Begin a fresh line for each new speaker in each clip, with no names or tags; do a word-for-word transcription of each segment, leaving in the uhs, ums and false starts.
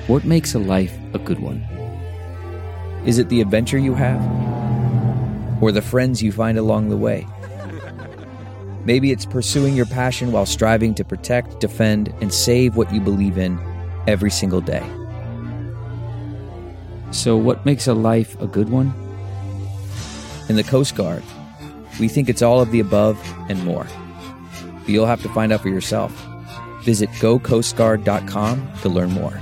What makes a life a good one? Is it the adventure you have? Or the friends you find along the way? Maybe it's pursuing your passion while striving to protect, defend, and save what you believe in every single day. So what makes a life a good one? In the Coast Guard, we think it's all of the above and more. But you'll have to find out for yourself. Visit go coast guard dot com to learn more.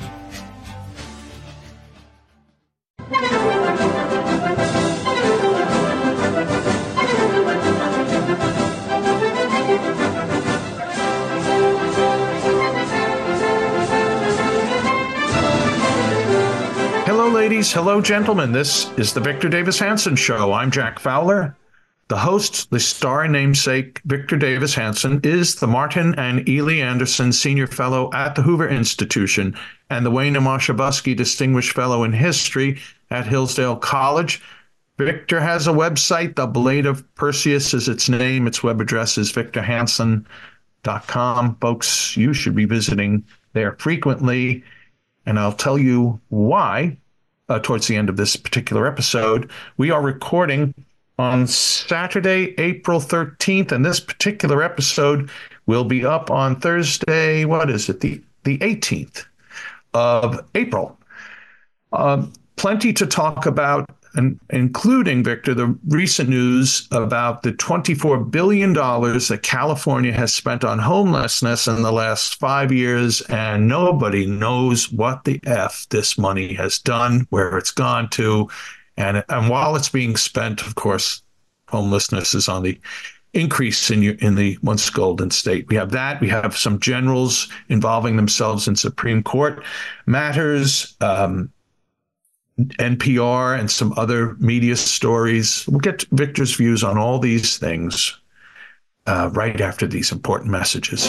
Hello, ladies. Hello, gentlemen. This is the Victor Davis Hanson Show. I'm Jack Fowler. The host, the star and namesake, Victor Davis Hanson, is the Martin and Ely Anderson Senior Fellow at the Hoover Institution and the Wayne and Marsha Buskey Distinguished Fellow in History at Hillsdale College. Victor has a website. The Blade of Perseus is its name. Its web address is victor hanson dot com. Folks, you should be visiting there frequently, and I'll tell you why uh, towards the end of this particular episode. We are recording on Saturday, April thirteenth, and this particular episode will be up on Thursday, what is it, the, the eighteenth of April. Uh, plenty to talk about, and including, Victor, the recent news about the twenty-four billion dollars that California has spent on homelessness in the last five years, and nobody knows what the F this money has done, where it's gone to. And, and while it's being spent, of course, homelessness is on the increase in, your, in the once golden state. We have that. We have some generals involving themselves in Supreme Court matters, um, N P R, and some other media stories. We'll get Victor's views on all these things uh, right after these important messages.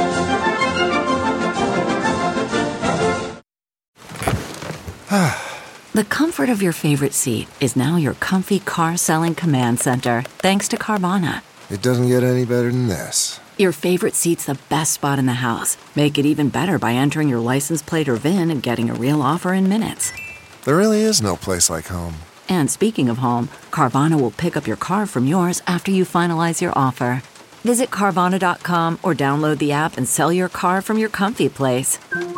The comfort of your favorite seat is now your comfy car-selling command center, thanks to Carvana.
It doesn't get any better than this.
Your favorite seat's the best spot in the house. Make it even better by entering your license plate or V I N and getting a real offer in minutes.
There really is no place like home.
And speaking of home, Carvana will pick up your car from yours after you finalize your offer. Visit Carvana dot com or download the app and sell your car from your comfy place.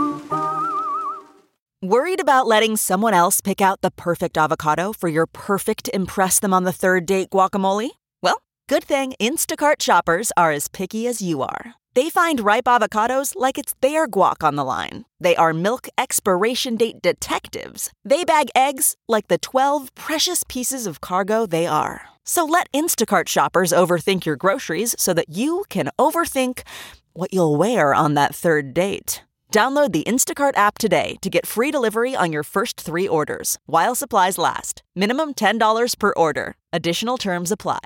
Worried about letting someone else pick out the perfect avocado for your perfect impress them on the third date guacamole? Well, good thing Instacart shoppers are as picky as you are. They find ripe avocados like it's their guac on the line. They are milk expiration date detectives. They bag eggs like the twelve precious pieces of cargo they are. So let Instacart shoppers overthink your groceries so that you can overthink what you'll wear on that third date. Download the Instacart app today to get free delivery on your first three orders, while supplies last. Minimum ten dollars per order. Additional terms apply.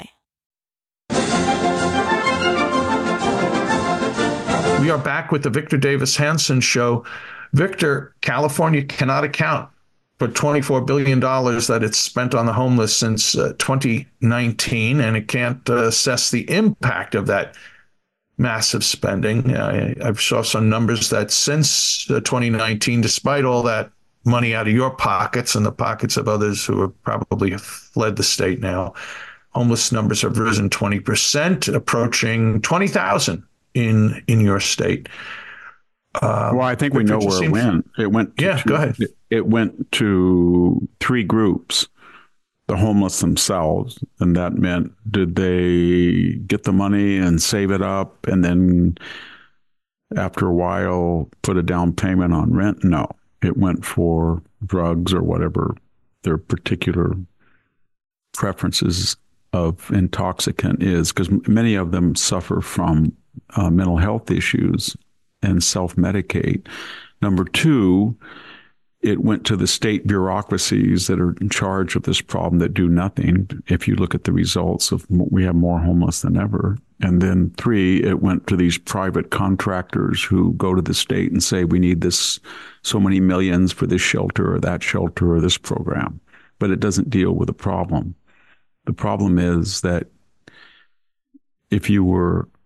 We are back with the Victor Davis Hanson Show. Victor, California cannot account for twenty-four billion dollars that it's spent on the homeless since uh, twenty nineteen, and it can't uh, assess the impact of that massive spending. I, I saw some numbers that since uh, twenty nineteen, despite all that money out of your pockets and the pockets of others who have probably fled the state now, homeless numbers have risen twenty percent, approaching twenty thousand in in your state. Uh,
well, I think we know where it went. It went. To
yeah,
two,
go ahead.
It, it went to three groups. The homeless themselves, and that meant, did they get the money and save it up and then after a while put a down payment on rent? No, it went for drugs or whatever their particular preferences of intoxicant is, because many of them suffer from uh, mental health issues and self-medicate. Number two, it went to the state bureaucracies that are in charge of this problem that do nothing. If you look at the results of, we have more homeless than ever. And then three, it went to these private contractors who go to the state and say, we need this, so many millions for this shelter or that shelter or this program. But it doesn't deal with the problem. The problem is that if you were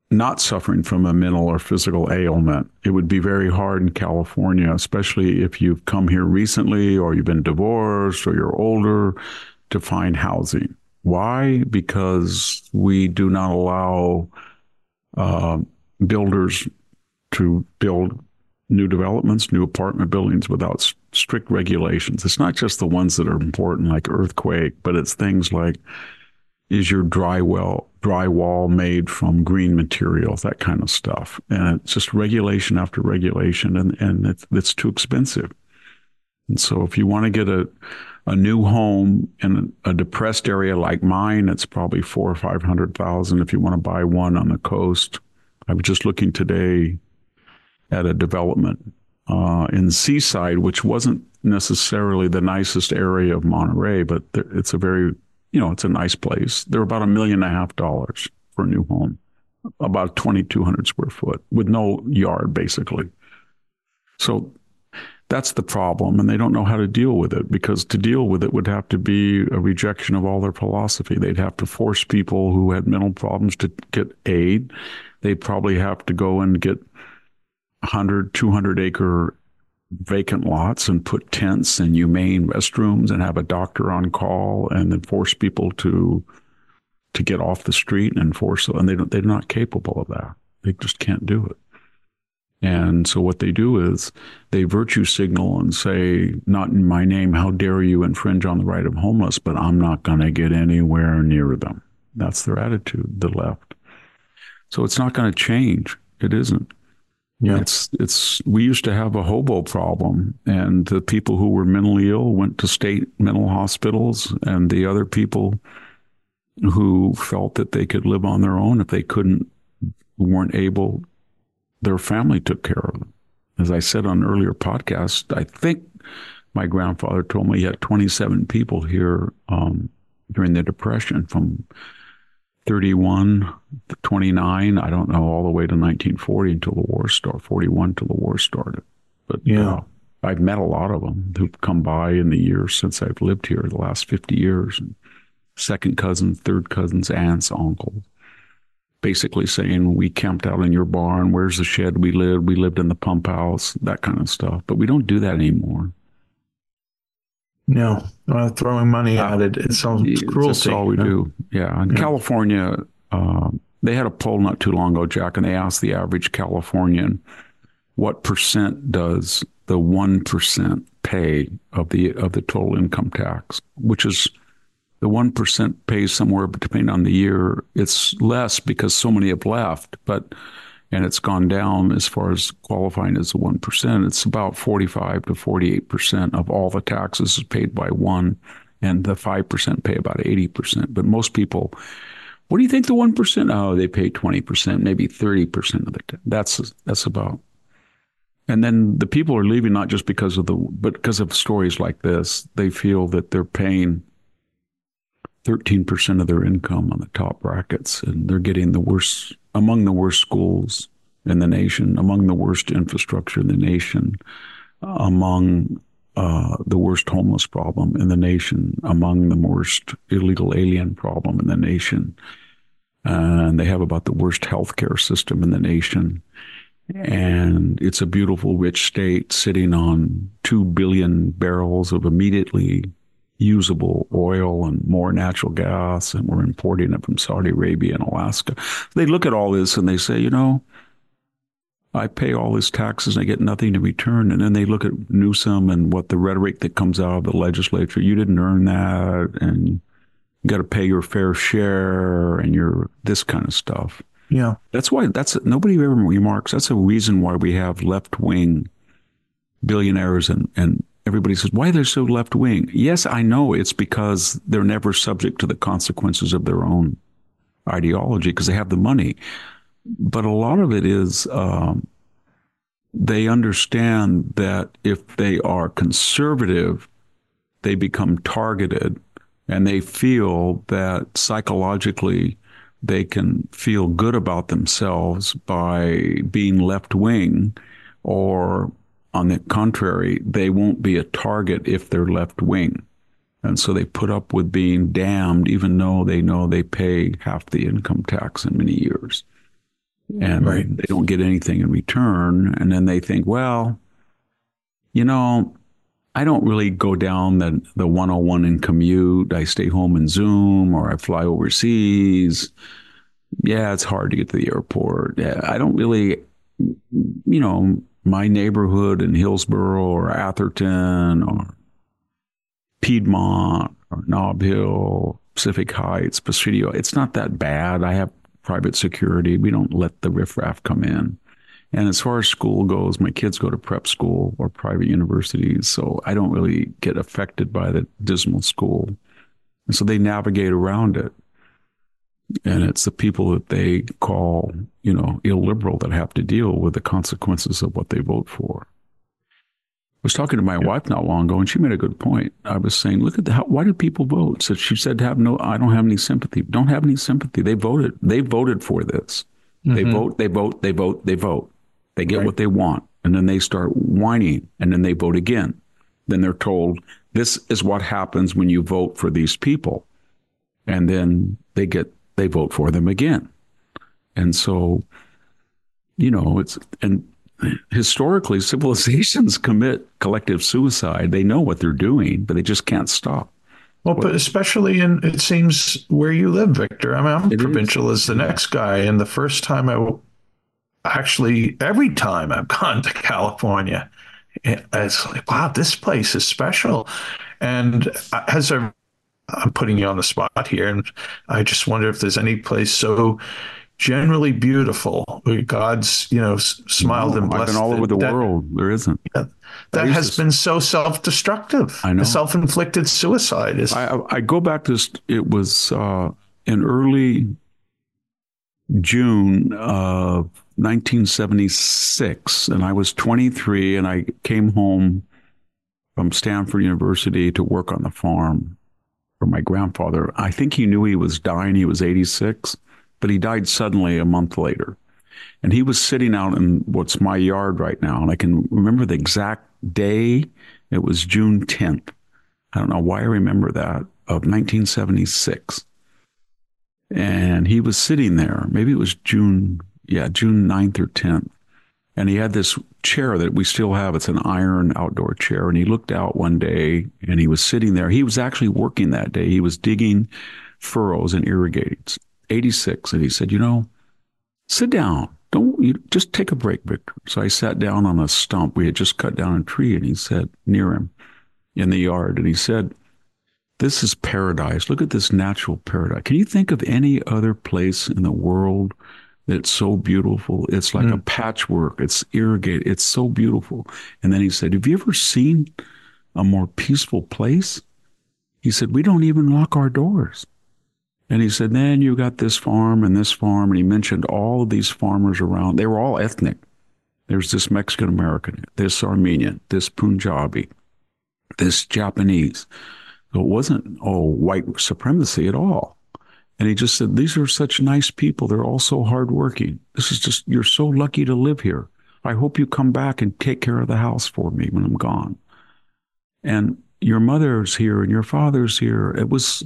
not suffering from a mental or physical ailment. It would be very hard in California, especially if you've come here recently or you've been divorced or you're older, to find housing. Why? Because we do not allow uh, builders to build new developments, new apartment buildings without s- strict regulations. It's not just the ones that are important, like earthquake, but it's things like, is your dry well, drywall made from green materials, that kind of stuff. And it's just regulation after regulation, and, and it's, it's too expensive. And so if you want to get a, a new home in a depressed area like mine, it's probably four or five hundred thousand. If you want to buy one on the coast, I was just looking today at a development uh, in Seaside, which wasn't necessarily the nicest area of Monterey, but it's a very, you know, it's a nice place. They're about a million and a half dollars for a new home, about twenty-two hundred square foot with no yard, basically. So that's the problem, and they don't know how to deal with it, because to deal with it would have to be a rejection of all their philosophy. They'd have to force people who had mental problems to get aid. They'd probably have to go and get one hundred, two hundred acre vacant lots and put tents and humane restrooms and have a doctor on call, and then force people to to get off the street and force and they don't, they're not capable of that. They just can't do it. And so what they do is they virtue signal and say, not in my name, how dare you infringe on the right of homeless, but I'm not going to get anywhere near them. That's their attitude, the left. So it's not going to change. It isn't. Yeah. It's, it's, we used to have a hobo problem, and the people who were mentally ill went to state mental hospitals, and the other people who felt that they could live on their own, if they couldn't, weren't able, their family took care of them. As I said on an earlier podcast, I think my grandfather told me he had twenty-seven people here um, during the Depression from thirty-one to twenty-nine, I don't know, all the way to nineteen forty until the war started, forty-one till the war started. But yeah, uh, I've met a lot of them who've come by in the years since I've lived here, the last fifty years. Second cousins, third cousins, aunts, uncles. Basically saying, we camped out in your barn. Where's the shed we lived? We lived in the pump house, that kind of stuff. But we don't do that anymore.
No, uh, throwing money at it. It sounds cruelty.
That's all we do. Yeah. In yeah. California, uh, they had a poll not too long ago, Jack, and they asked the average Californian, what percent does the one percent pay of the of the total income tax, which is the one percent pays somewhere, depending on the year. It's less because so many have left, but, and it's gone down as far as qualifying as the one percent. It's about forty-five to forty-eight percent of all the taxes is paid by one, and the five percent pay about eighty percent. But most people, what do you think the one percent? Oh, they pay twenty percent, maybe thirty percent of the tax. That's, that's about. And then the people are leaving not just because of the, but because of stories like this. They feel that they're paying thirteen percent of their income on the top brackets, and they're getting the worst, among the worst schools in the nation, among the worst infrastructure in the nation, among uh, the worst homeless problem in the nation, among the worst illegal alien problem in the nation. And they have about the worst healthcare system in the nation. And it's a beautiful, rich state sitting on two billion barrels of immediately usable oil and more natural gas, and we're importing it from Saudi Arabia and Alaska. They look at all this and they say, you know, I pay all these taxes and I get nothing in return. And then they look at Newsom and what the rhetoric that comes out of the legislature, you didn't earn that, and you got to pay your fair share, and you're this kind of stuff.
Yeah.
That's why, that's, nobody ever remarks, that's a reason why we have left-wing billionaires and, and everybody says, why they're so left-wing? Yes, I know it's because they're never subject to the consequences of their own ideology because they have the money. But a lot of it is um, they understand that if they are conservative, they become targeted, and they feel that psychologically they can feel good about themselves by being left-wing, or on the contrary, they won't be a target if they're left-wing. And so they put up with being damned, even though they know they pay half the income tax in many years. and
Right.
they don't get anything in return. And then they think, well, you know, I don't really go down the, the one oh one and commute. I stay home and Zoom, or I fly overseas. Yeah, it's hard to get to the airport. Yeah, I don't really, you know, my neighborhood in Hillsborough or Atherton or Piedmont or Nob Hill, Pacific Heights, Presidio, it's not that bad. I have private security. We don't let the riffraff come in. And as far as school goes, my kids go to prep school or private universities, so I don't really get affected by the dismal school. And so they navigate around it. And it's the people that they call, you know, illiberal that have to deal with the consequences of what they vote for. I was talking to my yeah. wife not long ago, and she made a good point. I was saying, look at the, how, why do people vote? So she said, have no, I don't have any sympathy. Don't have any sympathy. They voted. They voted for this. Mm-hmm. They vote, they vote, they vote, they vote. They get right. what they want, and then they start whining, and then they vote again. Then they're told, this is what happens when you vote for these people. And then they get, they vote for them again. And so, you know, it's, and historically, civilizations commit collective suicide. They know what they're doing, but they just can't stop.
Well, but especially in, it seems, where you live, Victor. I mean, I'm
It
provincial
is.
as the next guy, and the first time I Actually, every time I've gone to California, it's like, wow, this place is special. And as I, I'm putting you on the spot here, and I just wonder if there's any place so generally beautiful where God's, you know, smiled
no,
and blessed.
I've been all over the
that,
world. There isn't.
That, that has to, been so self-destructive.
I know.
Self-inflicted suicide is.
I, I go back to, it was uh, in early June of nineteen seventy-six, and I was twenty-three, and I came home from Stanford University to work on the farm for my grandfather. I think he knew he was dying. He was eighty-six, but he died suddenly a month later. And he was sitting out in what's my yard right now, and I can remember the exact day. It was June tenth. I don't know why I remember that, of nineteen seventy-six. And he was sitting there. Maybe it was June, yeah, June ninth or tenth. And he had this chair that we still have. It's an iron outdoor chair. And he looked out one day, and he was sitting there. He was actually working that day. He was digging furrows and irrigating. eighty-six. And he said, you know, sit down. Don't you just take a break, Victor. So I sat down on a stump. We had just cut down a tree, and he said, near him in the yard. And he said, this is paradise. Look at this natural paradise. Can you think of any other place in the world that's so beautiful? It's like mm. a patchwork. It's irrigated. It's so beautiful. And then he said, have you ever seen a more peaceful place? He said, we don't even lock our doors. And he said, then you got this farm and this farm. And he mentioned all of these farmers around. They were all ethnic. There's this Mexican-American, this Armenian, this Punjabi, this Japanese. So it wasn't, oh, white supremacy at all. And he just said, these are such nice people. They're all so hardworking. This is just, you're so lucky to live here. I hope you come back and take care of the house for me when I'm gone. And your mother's here and your father's here. It was,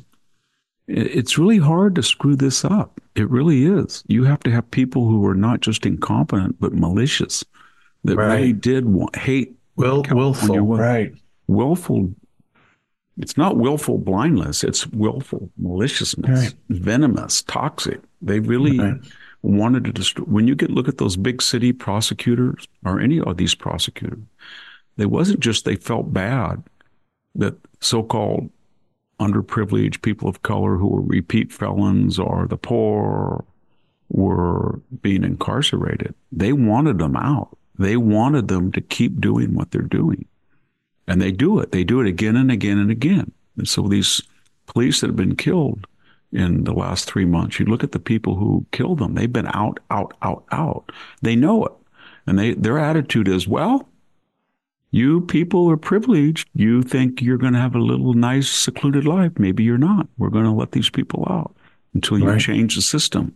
it's really hard to screw this up. It really is. You have to have people who are not just incompetent, but malicious, that right. really did want, hate.
Will, willful, right.
Willful. It's not willful blindness. It's willful maliciousness, right. venomous, toxic. They really right. wanted to destroy. When you get look at those big city prosecutors or any of these prosecutors, they wasn't just they felt bad that so-called underprivileged people of color who were repeat felons or the poor were being incarcerated. They wanted them out. They wanted them to keep doing what they're doing. And they do it. They do it again and again and again. And so these police that have been killed in the last three months, you look at the people who killed them, they've been out, out, out, out. They know it. And they their attitude is, well, you people are privileged. You think you're going to have a little nice, secluded life. Maybe you're not. We're going to let these people out until you right. change the system.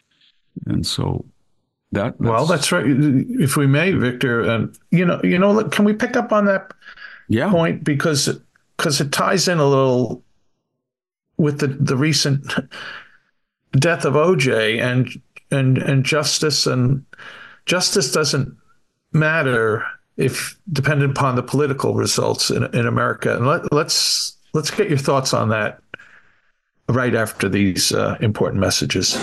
And so that. That's,
well, that's right. If we may, Victor, uh, you know, you know, can we pick up on that? Yeah. Point because because it ties in a little with the, the recent death of O J and and and justice and justice doesn't matter if dependent upon the political results in, in America. And let, let's let's get your thoughts on that right after these uh, important messages.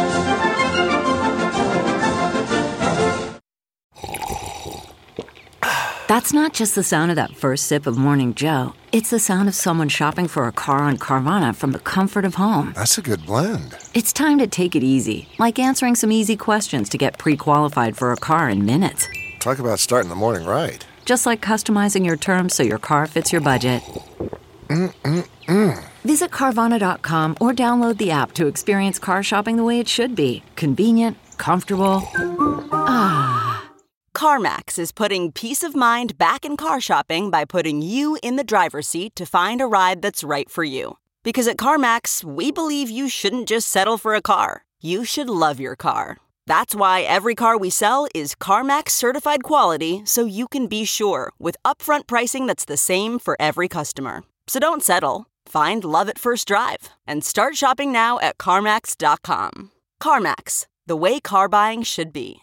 That's not just the sound of that first sip of Morning Joe. It's the sound of someone shopping for a car on Carvana from the comfort of home.
That's a good blend.
It's time to take it easy, like answering some easy questions to get pre-qualified for a car in minutes.
Talk about starting the morning right.
Just like customizing your terms so your car fits your budget.
Mm-mm-mm.
Visit Carvana dot com or download the app to experience car shopping the way it should be. Convenient, comfortable. Ah.
CarMax is putting peace of mind back in car shopping by putting you in the driver's seat to find a ride that's right for you. Because at CarMax, we believe you shouldn't just settle for a car. You should love your car. That's why every car we sell is CarMax certified quality, so you can be sure with upfront pricing that's the same for every customer. So don't settle. Find love at first drive and start shopping now at CarMax dot com. CarMax, the way car buying should be.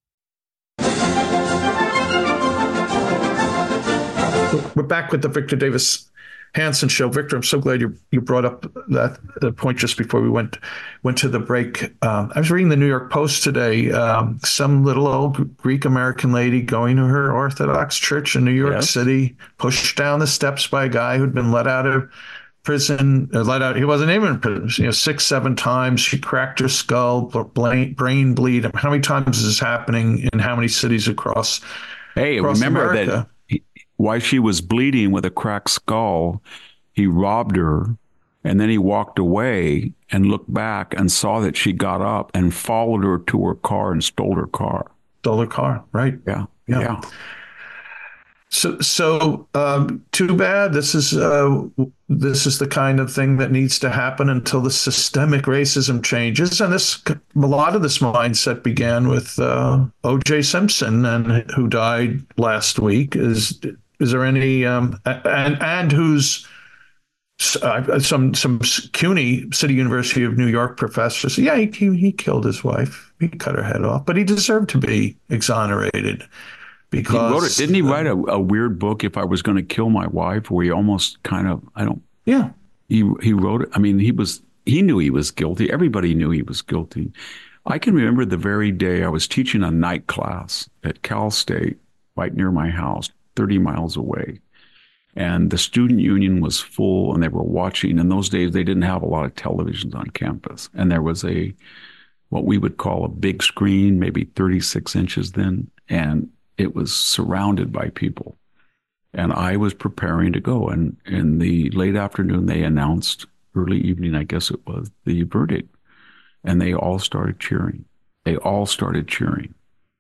We're back with the Victor Davis Hanson Show. Victor, I'm so glad you you brought up that the point just before we went went to the break. Um, I was reading the New York Post today. Um, some little old Greek American lady going to her Orthodox church in New York yes. City, pushed down the steps by a guy who'd been let out of prison. Uh, let out. He wasn't even in prison. You know, six, seven times. She cracked her skull, brain, brain bleed. How many times is this happening in how many cities across?
Hey,
across
remember
America?
that. He, While she was bleeding with a cracked skull, he robbed her, and then he walked away and looked back and saw that she got up and followed her to her car and stole her car.
Stole her car, right?
Yeah,
yeah.
yeah.
So, so um, too bad. This is uh, this is the kind of thing that needs to happen until the systemic racism changes. And this, a lot of this mindset began with uh, O J Simpson, and who died last week. Is is there any um, and and who's uh, some some CUNY City University of New York professor said, yeah, he, he he killed his wife. He cut her head off, but he deserved to be exonerated. Because
he wrote it, didn't he write a, a weird book, If I Was Going to Kill My Wife, where he almost kind of, I don't,
yeah,
he he wrote it. I mean, he was, he knew he was guilty. Everybody knew he was guilty. I can remember the very day I was teaching a night class at Cal State, right near my house, thirty miles away. And the student union was full and they were watching. In those days, they didn't have a lot of televisions on campus. And there was a, what we would call a big screen, maybe thirty-six inches then. And it was surrounded by people. And I was preparing to go. And in the late afternoon, they announced, early evening, I guess it was, the verdict. And they all started cheering. They all started cheering.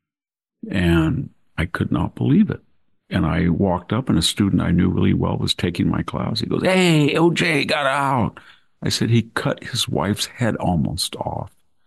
And I could not believe it. And I walked up, and a student I knew really well was taking my class. He goes, "Hey, O J got out." I said, "He cut his wife's head almost off."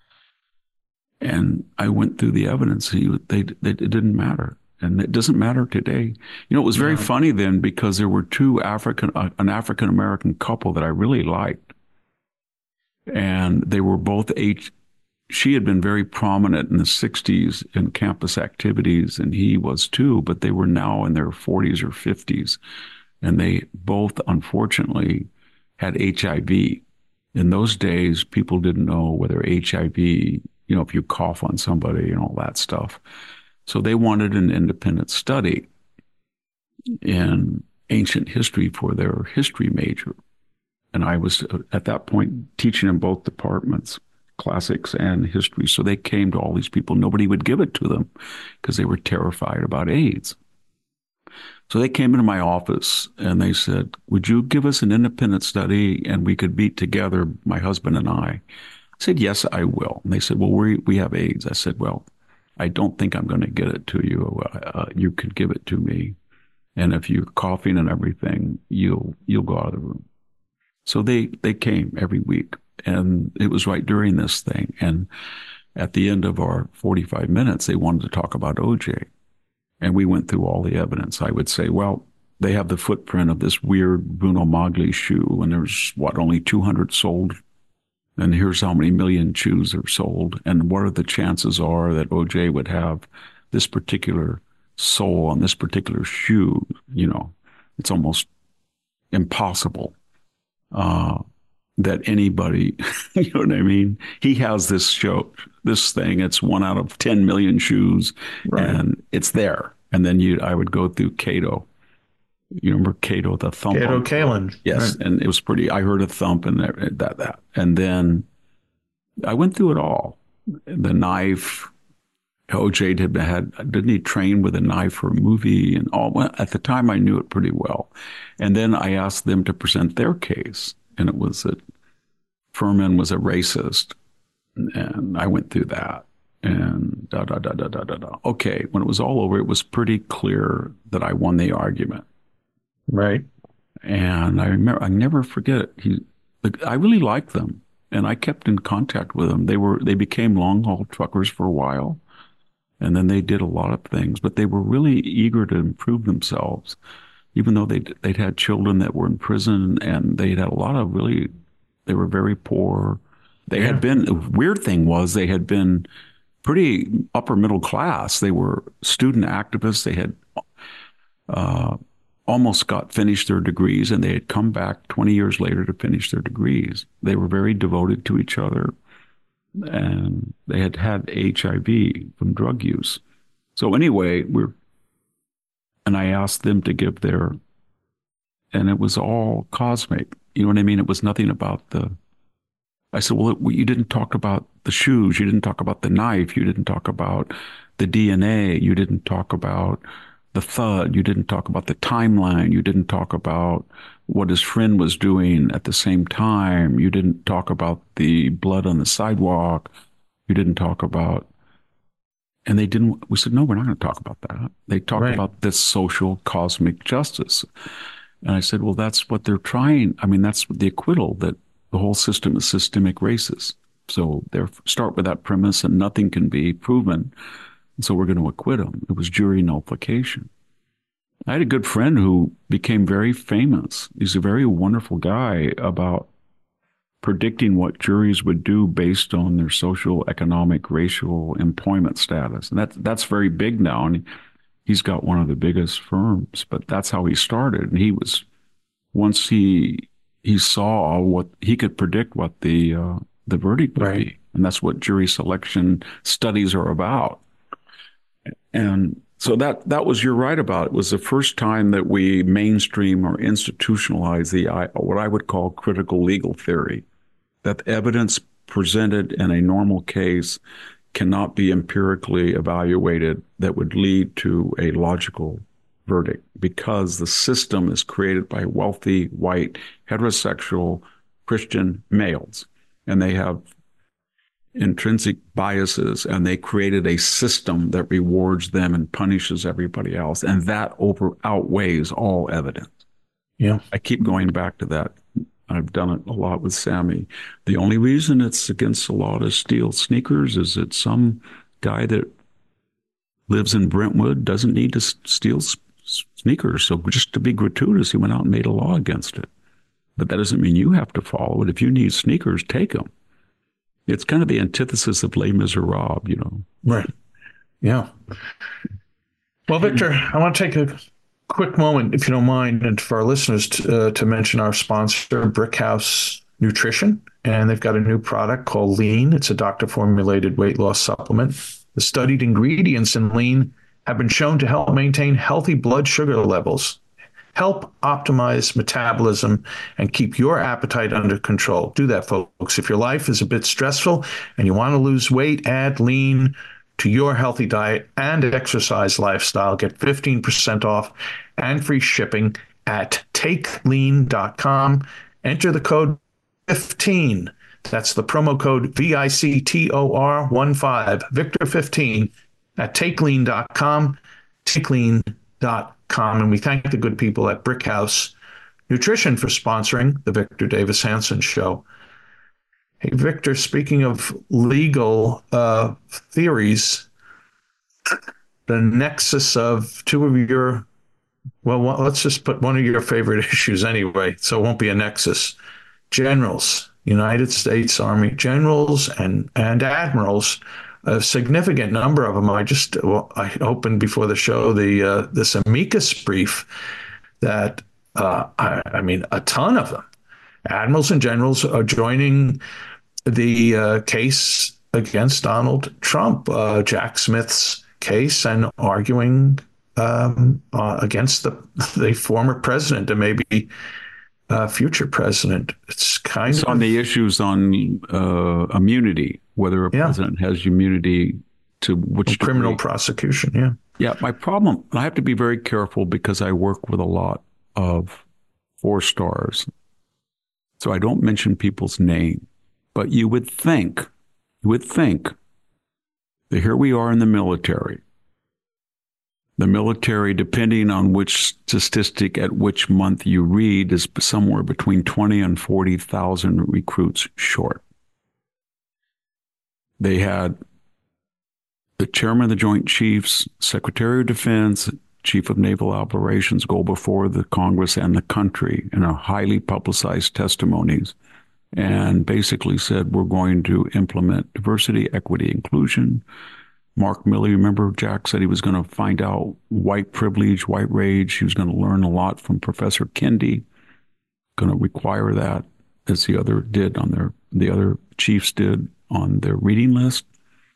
And I went through the evidence. He, they, they, it didn't matter. And it doesn't matter today. You know, it was very yeah. funny then because there were two African, uh, an African-American couple that I really liked. And they were both H, she had been very prominent in the sixties in campus activities, and he was too, but they were now in their forties or fifties. And they both, unfortunately, had H I V. In those days, people didn't know whether H I V, you know, if you cough on somebody and all that stuff. So they wanted an independent study in ancient history for their history major. And I was, at that point, teaching in both departments, classics and history. So they came to all these people. Nobody would give it to them because they were terrified about AIDS. So they came into my office and they said, "Would you give us an independent study and we could meet together, my husband and I?" I said, "Yes, I will." And they said, "Well, we we have AIDS." I said, "Well, I don't think I'm going to get it to you. Uh, you could give it to me. And if you're coughing and everything, you'll you'll go out of the room." So they, they came every week. And it was right during this thing. And at the end of our forty-five minutes, they wanted to talk about O J. And we went through all the evidence. I would say, well, they have the footprint of this weird Bruno Magli shoe. And there's, what, only two hundred sold and here's how many million chews are sold, and what are the chances are that O J would have this particular sole on this particular shoe. You know, it's almost impossible uh, that anybody, you know what I mean? He has this show, this thing, it's one out of ten million shoes, right. And it's there. And then you, I would go through Cato. You remember Cato, the thump?
Cato Kalin.
Yes. Right. And it was pretty, I heard a thump and that, that, that. And then I went through it all. The knife, O J had, had, didn't he train with a knife for a movie and all? Well, at the time, I knew it pretty well. And then I asked them to present their case. And it was that Furman was a racist. And I went through that. And da, da, da, da, da, da, da. Okay, when it was all over, it was pretty clear that I won the argument.
Right.
And I remember, I never forget it. He, I really liked them. And I kept in contact with them. They were, they became long haul truckers for a while. And then they did a lot of things, but they were really eager to improve themselves, even though they'd, they'd had children that were in prison, and they'd had a lot of really, they were very poor. They yeah. had been, the weird thing was they had been pretty upper middle class. They were student activists. They had uh, almost got finished their degrees, and they had come back twenty years later to finish their degrees. They were very devoted to each other, and they had had H I V from drug use. So anyway, we're, and I asked them to give their, and it was all cosmic. You know what I mean? It was nothing about the, I said, well, you didn't talk about the shoes. You didn't talk about the knife. You didn't talk about the D N A. You didn't talk about the thud. You didn't talk about the timeline. You didn't talk about what his friend was doing at the same time. You didn't talk about the blood on the sidewalk. You didn't talk about, and they didn't, we said, no, we're not going to talk about that. They talked right. about this social cosmic justice. And I said, well, that's what they're trying. I mean, that's the acquittal, that the whole system is systemic racist. So they start with that premise, and nothing can be proven. And so we're going to acquit them. It was jury nullification. I had a good friend who became very famous. He's a very wonderful guy about predicting what juries would do based on their social, economic, racial, employment status. And that's, that's very big now. And he's got one of the biggest firms, but that's how he started. And he was, once he, he saw what, he could predict what the, uh, the verdict would right. be. And that's what jury selection studies are about. And so that, that was, you're right about, it was the first time that we mainstream or institutionalize the, what I would call critical legal theory, that the evidence presented in a normal case cannot be empirically evaluated that would lead to a logical verdict, because the system is created by wealthy, white, heterosexual Christian males, and they have intrinsic biases, and they created a system that rewards them and punishes everybody else, and that over outweighs all evidence.
Yeah,
I keep going back to that. I've done it a lot with Sammy. The only reason it's against the law to steal sneakers is that some guy that lives in Brentwood doesn't need to steal sneakers. So just to be gratuitous, he went out and made a law against it. But that doesn't mean you have to follow it. If you need sneakers, take them. It's kind of the antithesis of Les Miserables, you know.
Right. Yeah. Well, Victor, I want to take a quick moment, if you don't mind, and for our listeners to, uh, to mention our sponsor, Brickhouse Nutrition. And they've got a new product called Lean. It's a doctor-formulated weight loss supplement. The studied ingredients in Lean have been shown to help maintain healthy blood sugar levels, help optimize metabolism, and keep your appetite under control. Do that, folks. If your life is a bit stressful and you want to lose weight, add Lean to your healthy diet and exercise lifestyle. Get fifteen percent off and free shipping at take lean dot com. Enter the code fifteen. That's the promo code V I C T O R one five, Victor fifteen, at take lean dot com, take lean dot com. And we thank the good people at Brickhouse Nutrition for sponsoring the Victor Davis Hanson Show. Hey, Victor, speaking of legal uh, theories, the nexus of two of your, well, let's just put one of your favorite issues anyway, so it won't be a nexus. Generals United States Army generals and, and admirals, a significant number of them. I just well, I opened before the show the uh, this amicus brief that uh, I, I mean a ton of them, admirals and generals, are joining the uh, case against Donald Trump, uh, Jack Smith's case, and arguing um, uh, against the the former president and maybe uh, future president. It's kind
it's
of
on the issues on uh, immunity, whether a
yeah.
president has immunity to which
criminal
degree.
prosecution. Yeah.
Yeah. My problem, I have to be very careful because I work with a lot of four stars. So I don't mention people's name, but you would think, you would think that here we are in the military. The military, depending on which statistic at which month you read, is somewhere between twenty and forty thousand recruits short. They had the chairman of the Joint Chiefs, Secretary of Defense, Chief of Naval Operations go before the Congress and the country in a highly publicized testimonies and basically said, we're going to implement diversity, equity, inclusion. Mark Milley, remember Jack said he was going to find out white privilege, white rage. He was going to learn a lot from Professor Kendi, going to require that as the other did on their, the other chiefs did on their reading list.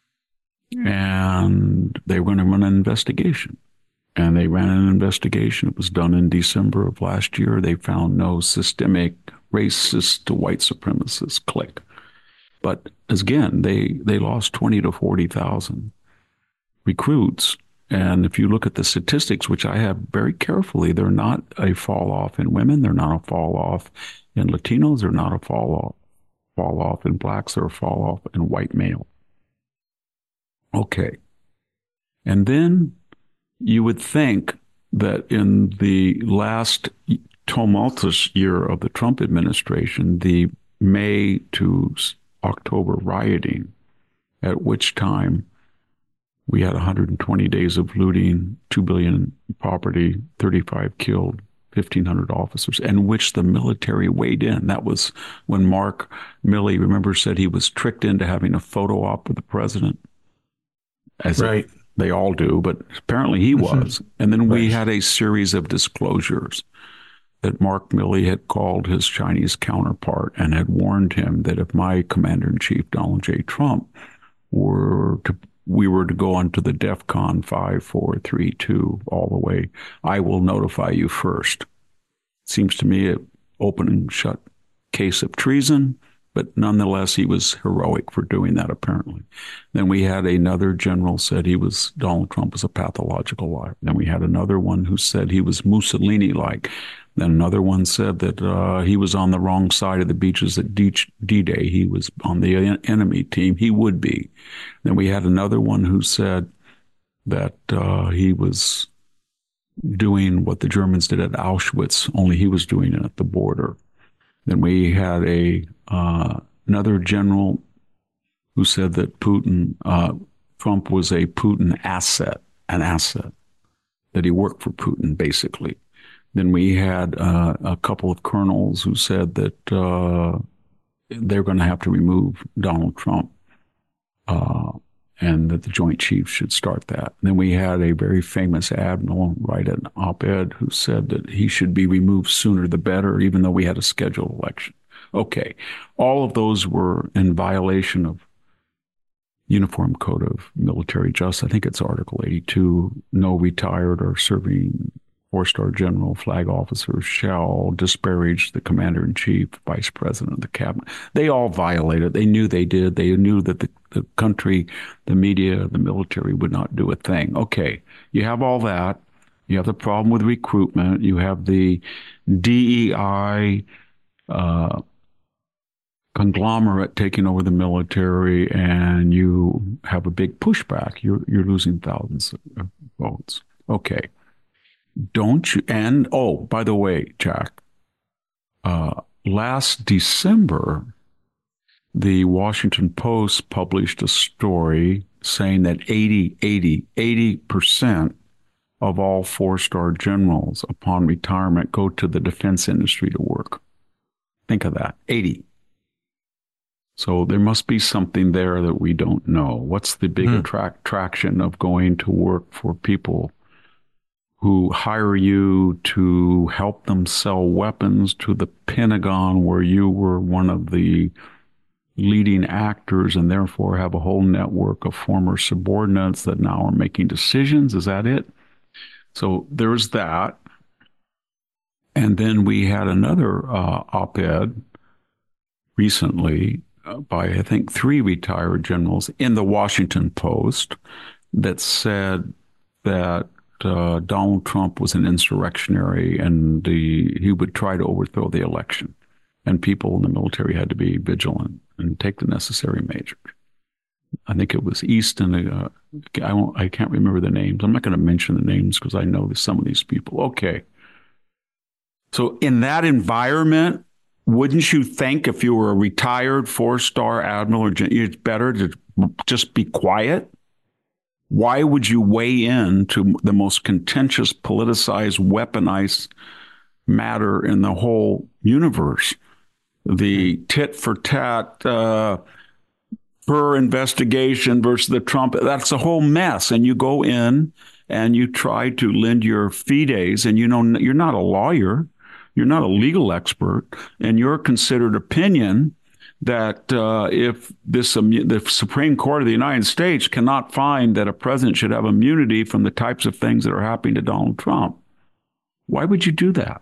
And they were going to run an investigation. And they ran an investigation. It was done in December of last year. They found no systemic racist to white supremacist clique. But again, they, they lost twenty to forty thousand recruits. And if you look at the statistics, which I have very carefully, they're not a fall off in women. They're not a fall off in Latinos. They're not a fall off, fall off in blacks. They're a fall off in white male. Okay. And then you would think that in the last tumultuous year of the Trump administration, the May to October rioting, at which time we had one hundred twenty days of looting, two billion dollars in property, thirty-five killed, fifteen hundred officers, and which the military weighed in. That was when Mark Milley, remember, said he was tricked into having a photo op with the president. As right. It, they all do, but apparently he was. And then we right. had a series of disclosures that Mark Milley had called his Chinese counterpart and had warned him that if my commander-in-chief, Donald J. Trump, were to we were to go onto the DEFCON five, four, three, two all the way, I will notify you first. Seems to me an open and shut case of treason, but nonetheless, he was heroic for doing that, apparently. Then we had another general said he was, Donald Trump was a pathological liar. Then we had another one who said he was Mussolini-like. Then another one said that uh, he was on the wrong side of the beaches at D-Day. He was on the enemy team. He would be. Then we had another one who said that uh, he was doing what the Germans did at Auschwitz, only he was doing it at the border. Then we had a uh, another general who said that Putin, uh, Trump was a Putin asset, an asset, that he worked for Putin, basically. Then we had uh, a couple of colonels who said that uh, they're going to have to remove Donald Trump uh, and that the Joint Chiefs should start that. And then we had a very famous admiral write an op-ed who said that he should be removed sooner the better, even though we had a scheduled election. Okay, all of those were in violation of Uniform Code of Military Justice. I think it's Article eighty-two, no retired or serving four-star general flag officers shall disparage the commander-in-chief, vice president of the cabinet. They all violated. They knew they did. They knew that the, the country, the media, the military would not do a thing. Okay, you have all that. You have the problem with recruitment. You have the D E I uh, conglomerate taking over the military, and you have a big pushback. You're, you're losing thousands of votes. Okay. Don't you? And, oh, by the way, Jack, uh, last December, the Washington Post published a story saying that eighty, eighty, eighty percent of all four-star generals upon retirement go to the defense industry to work. Think of that, eighty. So there must be something there that we don't know. What's the big mm. attract, attraction of going to work for people who hire you to help them sell weapons to the Pentagon, where you were one of the leading actors and therefore have a whole network of former subordinates that now are making decisions? Is that it? So there's that. And then we had another uh, op-ed recently uh, by, I think, three retired generals in the Washington Post that said that uh, Donald Trump was an insurrectionary and the, he would try to overthrow the election. And people in the military had to be vigilant and take the necessary measures. I think it was Easton. Uh, I won't, I can't remember the names. I'm not going to mention the names because I know some of these people. Okay. So in that environment, wouldn't you think if you were a retired four-star admiral or general, it's better to just be quiet? Why would you weigh in to the most contentious, politicized, weaponized matter in the whole universe? The tit for tat, uh, per investigation versus the Trump, that's a whole mess. And you go in and you try to lend your fides, and you know, you're not a lawyer, you're not a legal expert, and your considered opinion that uh, if this the Supreme Court of the United States cannot find that a president should have immunity from the types of things that are happening to Donald Trump, why would you do that?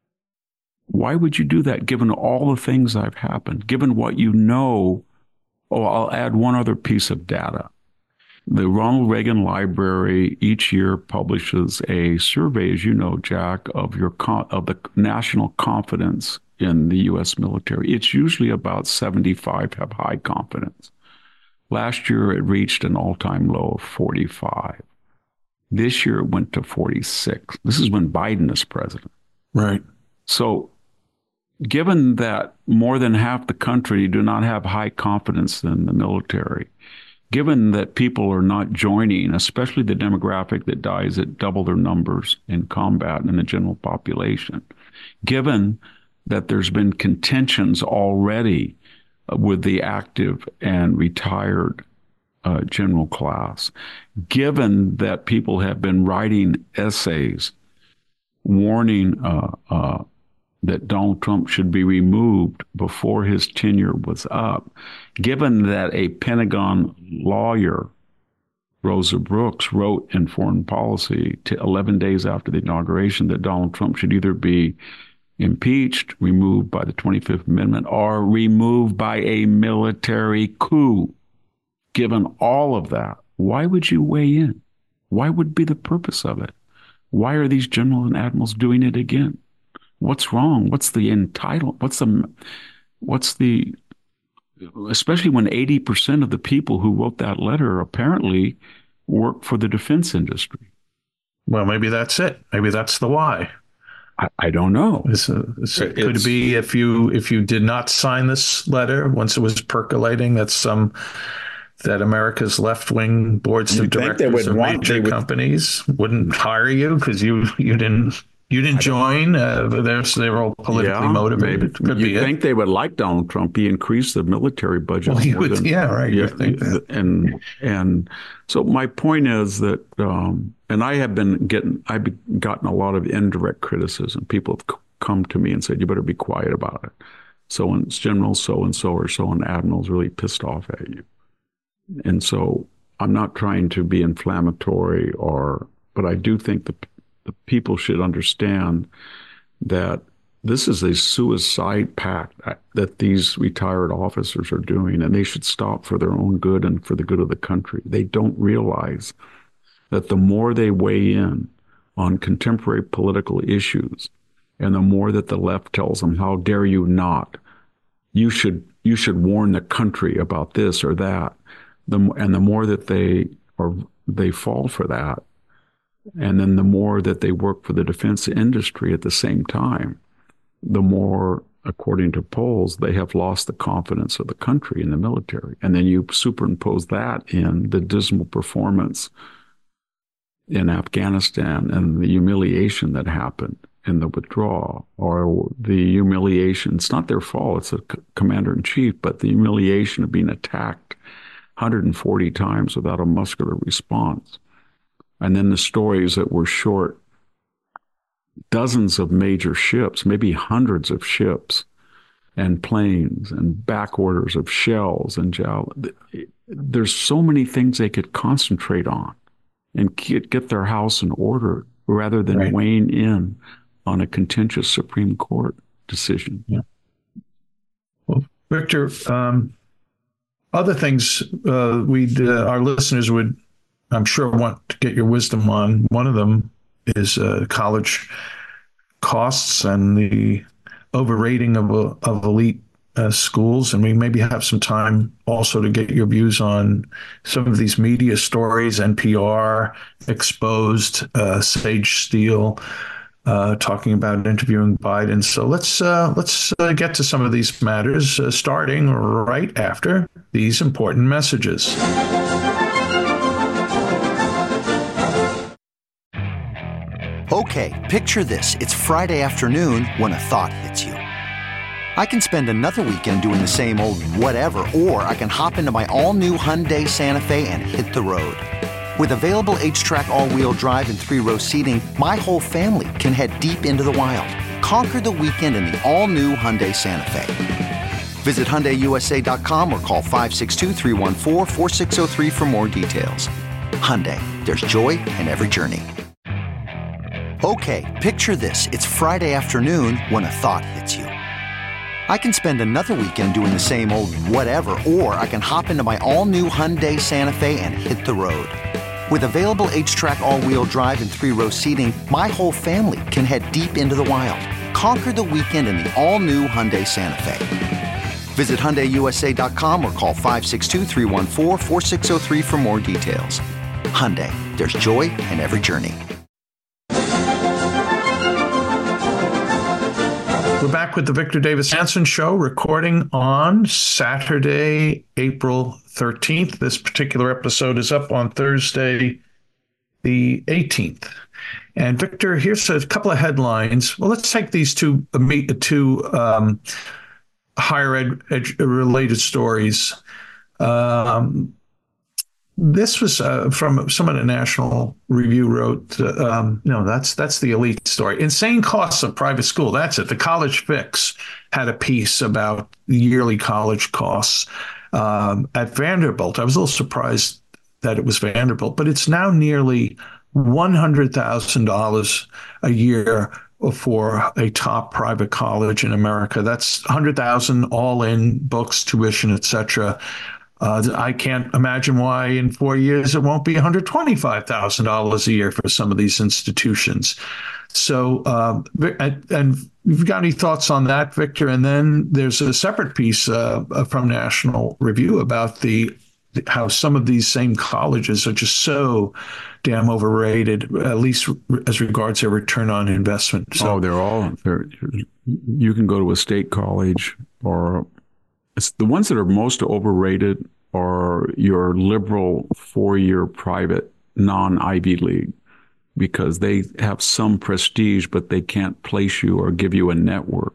Why would you do that, given all the things that have happened, given what you know? Oh, I'll add one other piece of data. The Ronald Reagan Library each year publishes a survey, as you know, Jack, of your of the national confidence in the U S military. It's usually about seventy-five have high confidence. Last year, it reached an all-time low of forty-five. This year, it went to forty-six. This is when Biden is president.
Right.
So given that more than half the country do not have high confidence in the military, given that people are not joining, especially the demographic that dies at double their numbers in combat in the general population, given that there's been contentions already with the active and retired uh, general class, given that people have been writing essays warning uh, uh, that Donald Trump should be removed before his tenure was up, given that a Pentagon lawyer, Rosa Brooks, wrote in Foreign Policy to eleven days after the inauguration that Donald Trump should either be impeached, removed by the twenty-fifth Amendment, or removed by a military coup. Given all of that, why would you weigh in? Why would be the purpose of it? Why are these generals and admirals doing it again? What's wrong? What's the entitled? What's the, what's the, especially when eighty percent of the people who wrote that letter apparently work for the defense industry.
Well, maybe that's it. Maybe that's the why.
I, I don't know.
It's a, it's, it could be if you if you did not sign this letter once it was percolating, that some that America's left-wing boards of directors of major would, companies wouldn't hire you because you you didn't. You didn't join. Uh, they're, they're all politically yeah, motivated. Could
you
be
think
it.
They would like Donald Trump? He increased the military budget.
Well, you would, than, yeah, right.
Yeah,
think that.
and and so my point is that, um, and I have been getting, I've gotten a lot of indirect criticism. People have come to me and said, "You better be quiet about it." So and general, so and so, or so and admiral's really pissed off at you, and so I'm not trying to be inflammatory, or, but I do think the The people should understand that this is a suicide pact that these retired officers are doing, and they should stop for their own good and for the good of the country. They don't realize that the more they weigh in on contemporary political issues, and the more that the left tells them, how dare you not, you should you should warn the country about this or that, the, and the more that they are they fall for that, and then the more that they work for the defense industry at the same time, the more, according to polls, they have lost the confidence of the country in the military. And then you superimpose that in the dismal performance in Afghanistan and the humiliation that happened in the withdrawal or the humiliation. It's not their fault. It's the commander-in-chief, but the humiliation of being attacked one hundred forty times without a muscular response. And then the stories that were short dozens of major ships, maybe hundreds of ships and planes and back orders of shells and javel. There's so many things they could concentrate on and get, get their house in order rather than right. weighing in on a contentious Supreme Court decision.
Yeah. Well, Victor, um, other things uh, we uh, our listeners would, I'm sure, want to get your wisdom on. One of them is uh, college costs and the overrating of uh, of elite uh, schools, and we maybe have some time also to get your views on some of these media stories. N P R exposed uh, Sage Steele uh, talking about interviewing Biden. So let's uh, let's uh, get to some of these matters, uh, starting right after these important messages.
Okay, picture this. It's Friday afternoon when a thought hits you. I can spend another weekend doing the same old whatever, or I can hop into my all-new Hyundai Santa Fe and hit the road. With available H-Track all-wheel drive and three-row seating, my whole family can head deep into the wild. Conquer the weekend in the all-new Hyundai Santa Fe. Visit Hyundai U S A dot com or call five six two, three one four, four six zero three for more details. Hyundai, there's joy in every journey. Okay, picture this. It's Friday afternoon when a thought hits you. I can spend another weekend doing the same old whatever, or I can hop into my all-new Hyundai Santa Fe and hit the road. With available H-Track all-wheel drive and three-row seating, my whole family can head deep into the wild. Conquer the weekend in the all-new Hyundai Santa Fe. Visit Hyundai U S A dot com or call five six two, three one four, four six zero three for more details. Hyundai, there's joy in every journey.
We're back with the Victor Davis Hanson Show, recording on Saturday, April thirteenth. This particular episode is up on Thursday, the eighteenth. And Victor, here's a couple of headlines. Well, let's take these two, two um, higher ed, ed related stories. Um, This was uh, from someone at National Review wrote, uh, um, no, that's that's the elite story. Insane costs of private school. That's it. The College Fix had a piece about the yearly college costs um, at Vanderbilt. I was a little surprised that it was Vanderbilt, but it's now nearly one hundred thousand dollars a year for a top private college in America. That's one hundred thousand dollars all in, books, tuition, et cetera. Uh, I can't imagine why in four years it won't be one hundred twenty-five thousand dollars a year for some of these institutions. So, uh, and, and you've got any thoughts on that, Victor? And then there's a separate piece uh, from National Review about the how some of these same colleges are just so damn overrated, at least as regards their return on investment. So,
oh, they're all, they're, you can go to a state college, or it's the ones that are most overrated are your liberal four-year private non-Ivy League, because they have some prestige, but they can't place you or give you a network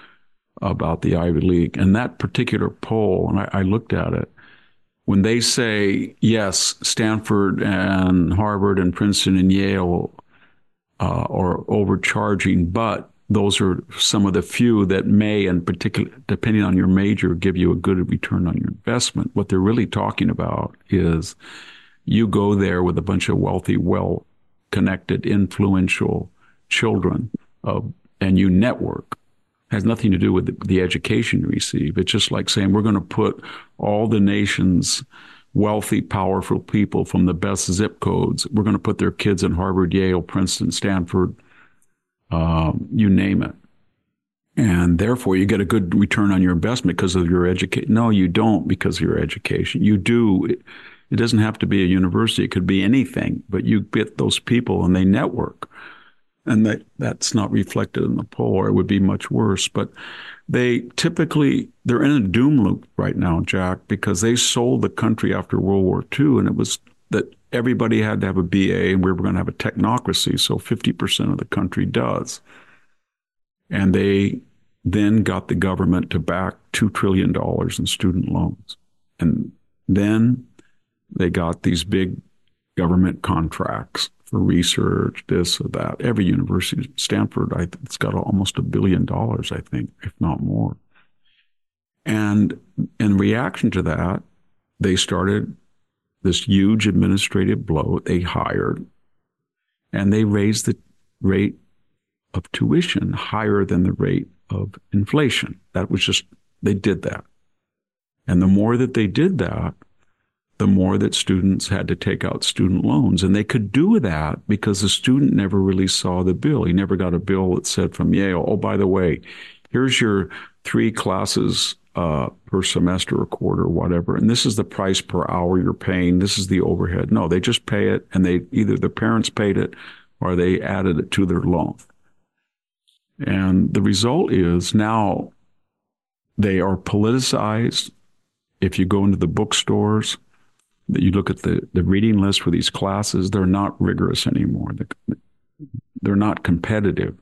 about the Ivy League. And that particular poll, and I, I looked at it, when they say, yes, Stanford and Harvard and Princeton and Yale uh, are overcharging, but those are some of the few that may, and particularly depending on your major, give you a good return on your investment. What they're really talking about is you go there with a bunch of wealthy, well-connected, influential children, uh, and you network. It has nothing to do with the, the education you receive. It's just like saying we're going to put all the nation's wealthy, powerful people from the best zip codes, we're going to put their kids in Harvard, Yale, Princeton, Stanford, Um, you name it. And therefore, you get a good return on your investment because of your education. No, you don't because of your education. You do. It, it doesn't have to be a university. It could be anything. But you get those people and they network. And that, that's not reflected in the poll, or it would be much worse. But they typically, they're in a doom loop right now, Jack, because they sold the country after World War Two. And it was that everybody had to have a B A, and we were going to have a technocracy, so fifty percent of the country does. And they then got the government to back two trillion dollars in student loans. And then they got these big government contracts for research, this or that. Every university, Stanford, I, it's got almost a billion dollars, I think, if not more. And in reaction to that, they started this huge administrative bloat. They hired, and they raised the rate of tuition higher than the rate of inflation. That was just, they did that. And the more that they did that, the more that students had to take out student loans. And they could do that because the student never really saw the bill. He never got a bill that said from Yale, oh, by the way, here's your three classes uh, per semester or quarter or whatever. And this is the price per hour you're paying. This is the overhead. No, they just pay it, and they either the parents paid it or they added it to their loan. And the result is now they are politicized. If you go into the bookstores, that you look at the, the reading list for these classes, they're not rigorous anymore. They're not competitive.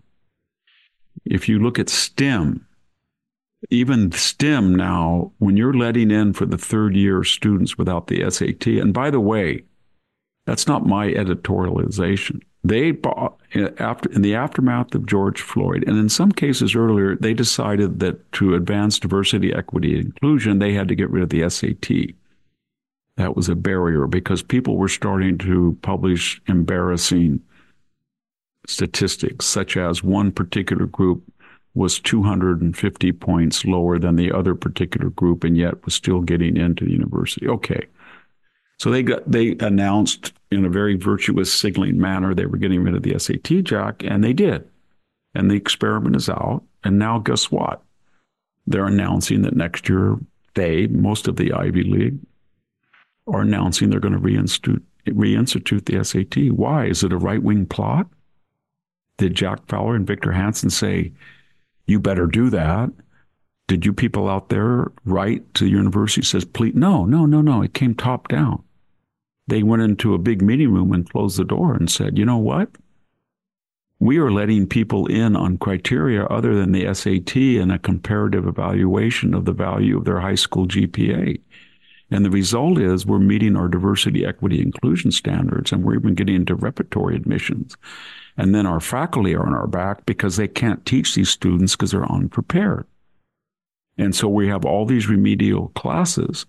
If you look at STEM, even STEM now, when you're letting in for the third year students without the S A T, and by the way, that's not my editorialization. They bought, after, in the aftermath of George Floyd, and in some cases earlier, they decided that to advance diversity, equity, and inclusion, they had to get rid of the S A T. That was a barrier because people were starting to publish embarrassing statistics, such as one particular group was two hundred fifty points lower than the other particular group and yet was still getting into the university. Okay. So they got they announced in a very virtuous signaling manner they were getting rid of the S A T, Jack, and they did. And the experiment is out. And now guess what? They're announcing that next year they, most of the Ivy League, are announcing they're going to reinstitute, reinstitute the S A T. Why? Is it a right-wing plot? Did Jack Fowler and Victor Hanson say, you better do that? Did you people out there write to the university says, please? No, no, no, no. It came top down. They went into a big meeting room and closed the door and said, you know what? We are letting people in on criteria other than the S A T and a comparative evaluation of the value of their high school G P A. And the result is we're meeting our diversity, equity, inclusion standards, and we're even getting into repertory admissions. And then our faculty are on our back because they can't teach these students because they're unprepared. And so we have all these remedial classes.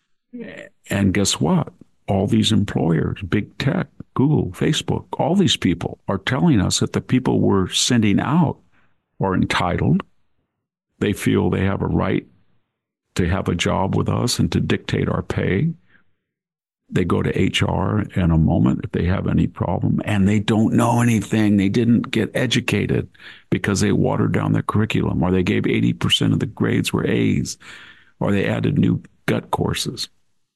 And guess what? All these employers, big tech, Google, Facebook, all these people are telling us that the people we're sending out are entitled. They feel they have a right to have a job with us and to dictate our pay. They go to H R in a moment if they have any problem, and they don't know anything. They didn't get educated because they watered down their curriculum, or they gave eighty percent of the grades were A's, or they added new gut courses.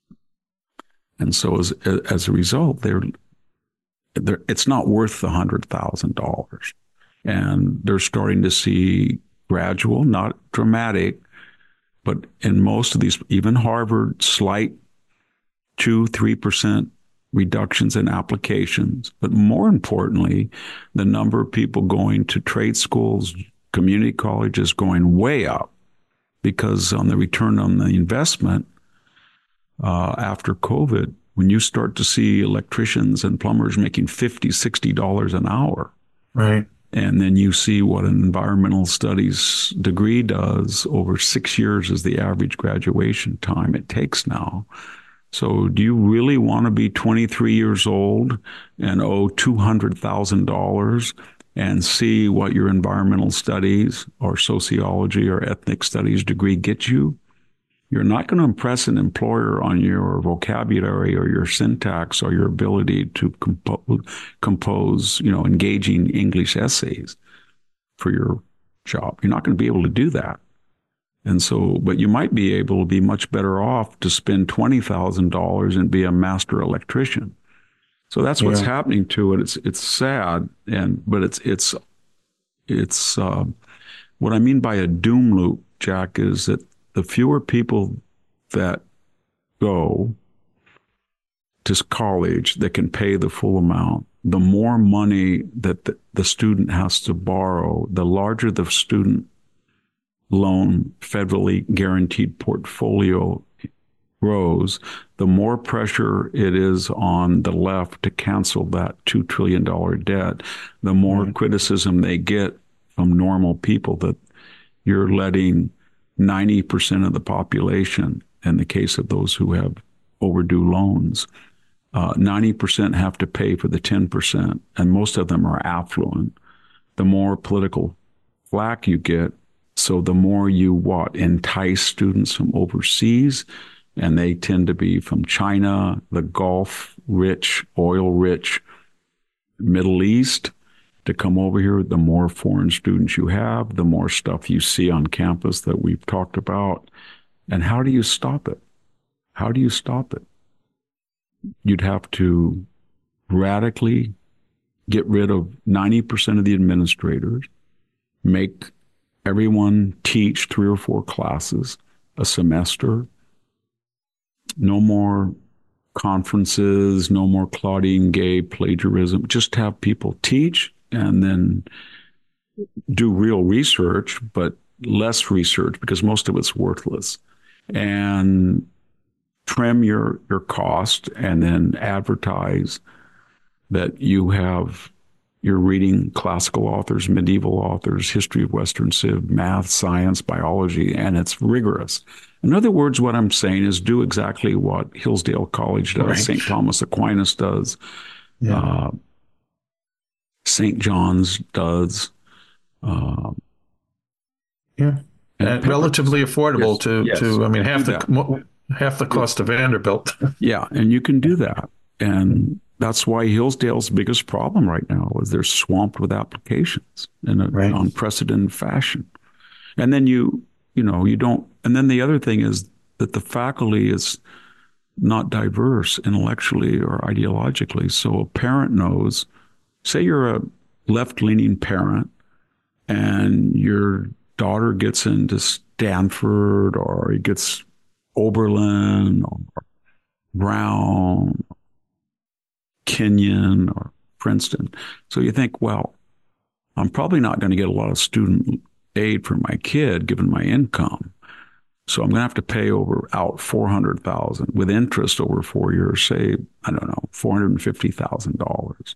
And so as, as a result, they're, they're, it's not worth the one hundred thousand dollars. And they're starting to see gradual, not dramatic, but in most of these, even Harvard, slight two, three percent reductions in applications. But more importantly, the number of people going to trade schools, community colleges going way up, because on the return on the investment uh, after COVID, when you start to see electricians and plumbers making fifty dollars, sixty dollars an hour.
Right.
And then you see what an environmental studies degree does over six years is the average graduation time it takes now. So do you really want to be twenty-three years old and owe two hundred thousand dollars and see what your environmental studies or sociology or ethnic studies degree gets you? You're not going to impress an employer on your vocabulary or your syntax or your ability to compo- compose, you know, engaging English essays for your job. You're not going to be able to do that. And so, but you might be able to be much better off to spend twenty thousand dollars and be a master electrician. So that's what's yeah. happening to it. It's, it's sad. And, but it's, it's, it's, uh, what I mean by a doom loop, Jack, is that the fewer people that go to college that can pay the full amount, the more money that the, the student has to borrow, the larger the student loan federally guaranteed portfolio grows, the more pressure it is on the left to cancel that two trillion dollars debt, the more mm-hmm. criticism they get from normal people that you're letting ninety percent of the population, in the case of those who have overdue loans, uh, ninety percent have to pay for the ten percent, and most of them are affluent. The more political flack you get, so the more you, what, entice students from overseas, and they tend to be from China, the Gulf-rich, oil-rich Middle East, to come over here. The more foreign students you have, the more stuff you see on campus that we've talked about. And how do you stop it? How do you stop it? You'd have to radically get rid of ninety percent of the administrators, make everyone teach three or four classes a semester, no more conferences, no more Claudine Gay plagiarism, just have people teach and then do real research, but less research because most of it's worthless. And trim your, your cost and then advertise that you have, you're reading classical authors, medieval authors, history of Western Civ, math, science, biology, and it's rigorous. In other words, what I'm saying is do exactly what Hillsdale College does, right. Saint Thomas Aquinas does, yeah. uh, Saint John's does. Uh,
yeah, and, and relatively affordable yes, to, yes, to, I mean, half the that. half the cost of Vanderbilt.
Yeah, and you can do that. And that's why Hillsdale's biggest problem right now is they're swamped with applications in an right. unprecedented fashion. And then you, you know, you don't, and then the other thing is that the faculty is not diverse intellectually or ideologically. So a parent knows, say you're a left-leaning parent and your daughter gets into Stanford or he gets Oberlin or Brown, Kenyon or Princeton. So you think, well, I'm probably not going to get a lot of student aid for my kid given my income. So I'm going to have to pay over out four hundred thousand dollars with interest over four years, say, I don't know, four hundred fifty thousand dollars.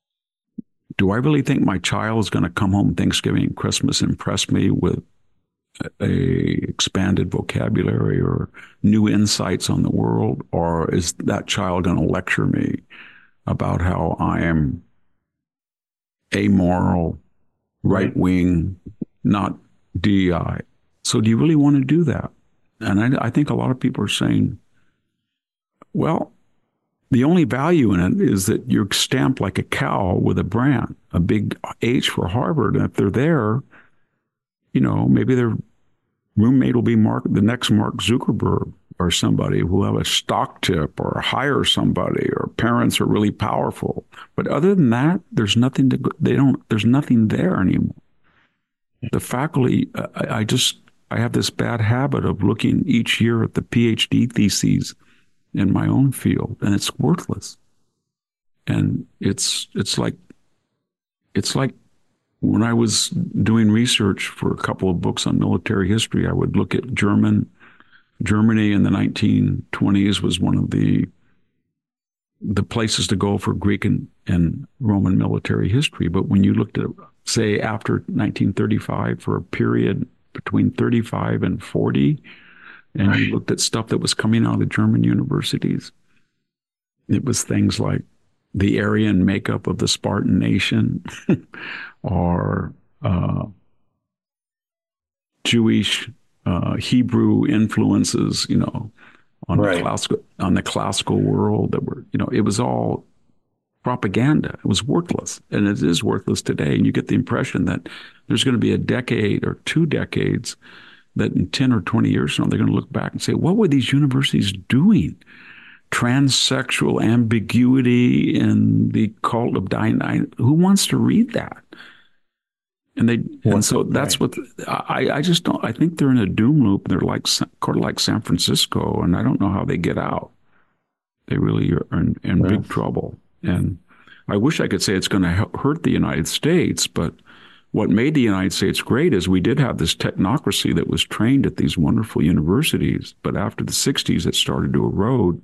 Do I really think my child is going to come home Thanksgiving and Christmas and impress me with a expanded vocabulary or new insights on the world? Or is that child going to lecture me about how I am amoral, right-wing, not D E I? So do you really want to do that? And I, I think a lot of people are saying, well, the only value in it is that you're stamped like a cow with a brand, a big H for Harvard. And if they're there, you know, maybe their roommate will be Mark, the next Mark Zuckerberg or somebody who will have a stock tip or hire somebody, or parents are really powerful. But other than that, there's nothing to, they don't, there's nothing there anymore. The faculty, I, I just, I have this bad habit of looking each year at the PhD theses in my own field, and it's worthless. And it's, it's like, it's like when I was doing research for a couple of books on military history, I would look at German, Germany in the nineteen twenties was one of the, the places to go for Greek and, and Roman military history. But when you looked at, say, after nineteen thirty-five, for a period between thirty-five and forty, and right. you looked at stuff that was coming out of German universities, it was things like the Aryan makeup of the Spartan nation, or uh, Jewish, uh, Hebrew influences, you know, on right. the classical on the classical world. That were, you know, it was all propaganda. It was worthless, and it is worthless today. And you get the impression that there's going to be a decade or two decades that in ten or twenty years from now, they're going to look back and say, what were these universities doing? Transsexual ambiguity in the cult of Dionysus. Who wants to read that? And they, and so that's what I, I just don't, I think they're in a doom loop. They're like, sort of like San Francisco, and I don't know how they get out. They really are in, in yeah. big trouble. And I wish I could say it's going to hurt the United States, but what made the United States great is we did have this technocracy that was trained at these wonderful universities. But after the sixties, it started to erode,